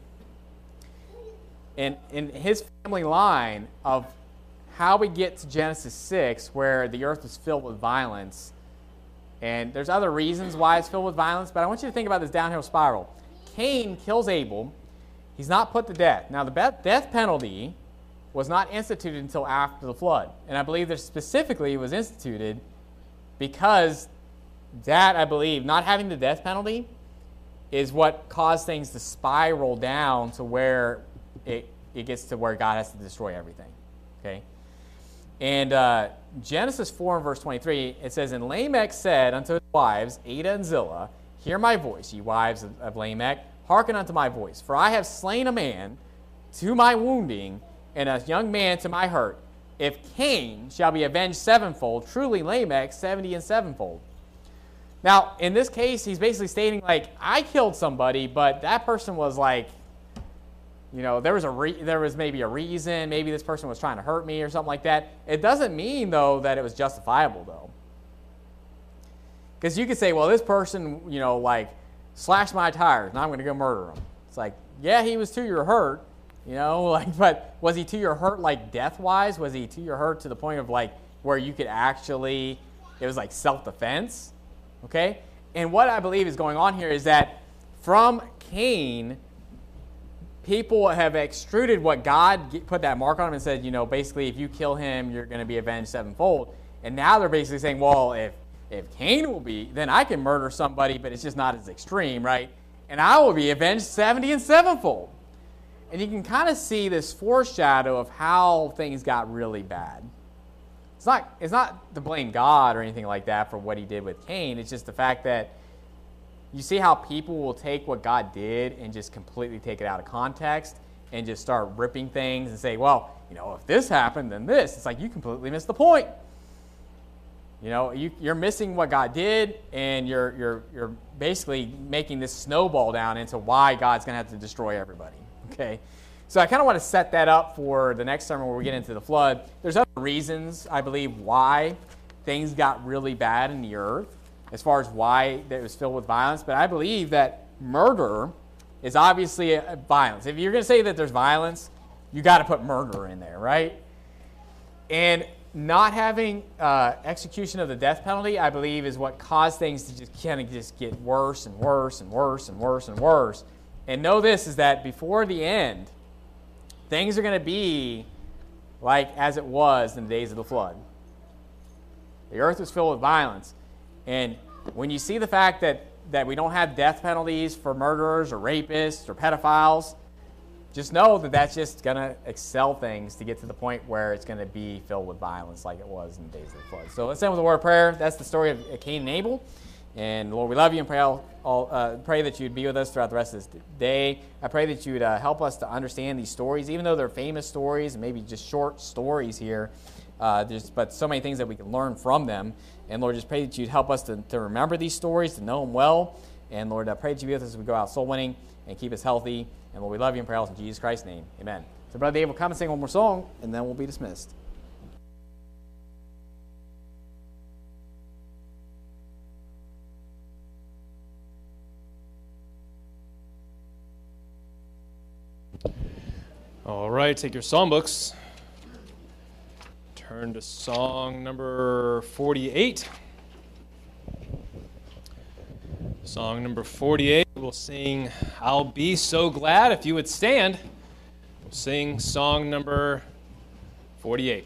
and in his family line of how we get to Genesis six, where the earth was filled with violence. And there's other reasons why it's filled with violence, but I want you to think about this downhill spiral. Cain kills Abel. He's not put to death. Now, the death penalty was not instituted until after the flood. And I believe that specifically it was instituted because that, I believe, not having the death penalty is what caused things to spiral down to where it, it gets to where God has to destroy everything. Okay? And uh, Genesis four and verse twenty-three, it says, And Lamech said unto his wives, Adah and Zillah, Hear my voice, ye wives of, of Lamech, hearken unto my voice. For I have slain a man to my wounding, and a young man to my hurt. If Cain shall be avenged sevenfold, truly Lamech seventy and sevenfold. Now, in this case, he's basically stating, like, I killed somebody, but that person was like, you know, there was a re- there was maybe a reason. Maybe this person was trying to hurt me or something like that. It doesn't mean, though, that it was justifiable, though. Because you could say, well, this person, you know, like, slashed my tires, and I'm going to go murder him. It's like, yeah, he was to your hurt, you know, like, but was he to your hurt, like, death-wise? Was he to your hurt to the point of, like, where you could actually, it was like self-defense, okay? And what I believe is going on here is that from Cain, people have extruded what God put that mark on him and said, you know, basically, if you kill him, you're going to be avenged sevenfold. And now they're basically saying, well, if if Cain will be, then I can murder somebody, but it's just not as extreme, right? And I will be avenged seventy and sevenfold. And you can kind of see this foreshadow of how things got really bad. It's not, it's not to blame God or anything like that for what he did with Cain. It's just the fact that you see how people will take what God did and just completely take it out of context and just start ripping things and say, well, you know, if this happened, then this. It's like you completely missed the point. You know, you, you're missing what God did, and you're you're you're basically making this snowball down into why God's going to have to destroy everybody. Okay, so I kind of want to set that up for the next sermon where we get into the flood. There's other reasons, I believe, why things got really bad in the earth, as far as why it was filled with violence. But I believe that murder is obviously a, a violence. If you're going to say that there's violence, you got to put murder in there, right? And not having uh, execution of the death penalty, I believe, is what caused things to just kind of just get worse and worse and worse and worse and worse. And know this, is that before the end, things are going to be like as it was in the days of the flood. The earth was filled with violence. And when you see the fact that, that we don't have death penalties for murderers or rapists or pedophiles, just know that that's just going to excel things to get to the point where it's going to be filled with violence like it was in the days of the flood. So let's end with a word of prayer. That's the story of Cain and Abel. And Lord, we love you and pray, all, all, uh, pray that you'd be with us throughout the rest of this day. I pray that you'd uh, help us to understand these stories, even though they're famous stories and maybe just short stories here. Uh, there's but so many things that we can learn from them. And Lord, just pray that you'd help us to, to remember these stories, to know them well. And Lord, I pray that you'd be with us as we go out soul winning and keep us healthy. And Lord, we love you and pray all in Jesus Christ's name. Amen. So Brother Dave will come and sing one more song, and then we'll be dismissed. All right, take your songbooks. Turn to song number forty-eight. Song number forty-eight, we'll sing I'll Be So Glad. If you would stand, we'll sing song number forty-eight.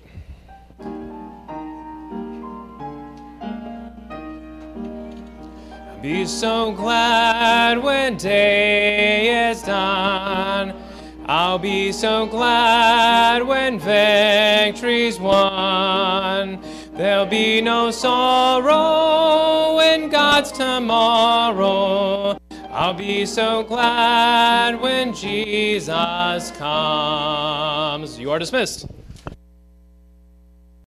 I'll be so glad when day is done. I'll be so glad when victory's won. There'll be no sorrow in God's tomorrow. I'll be so glad when Jesus comes. You are dismissed.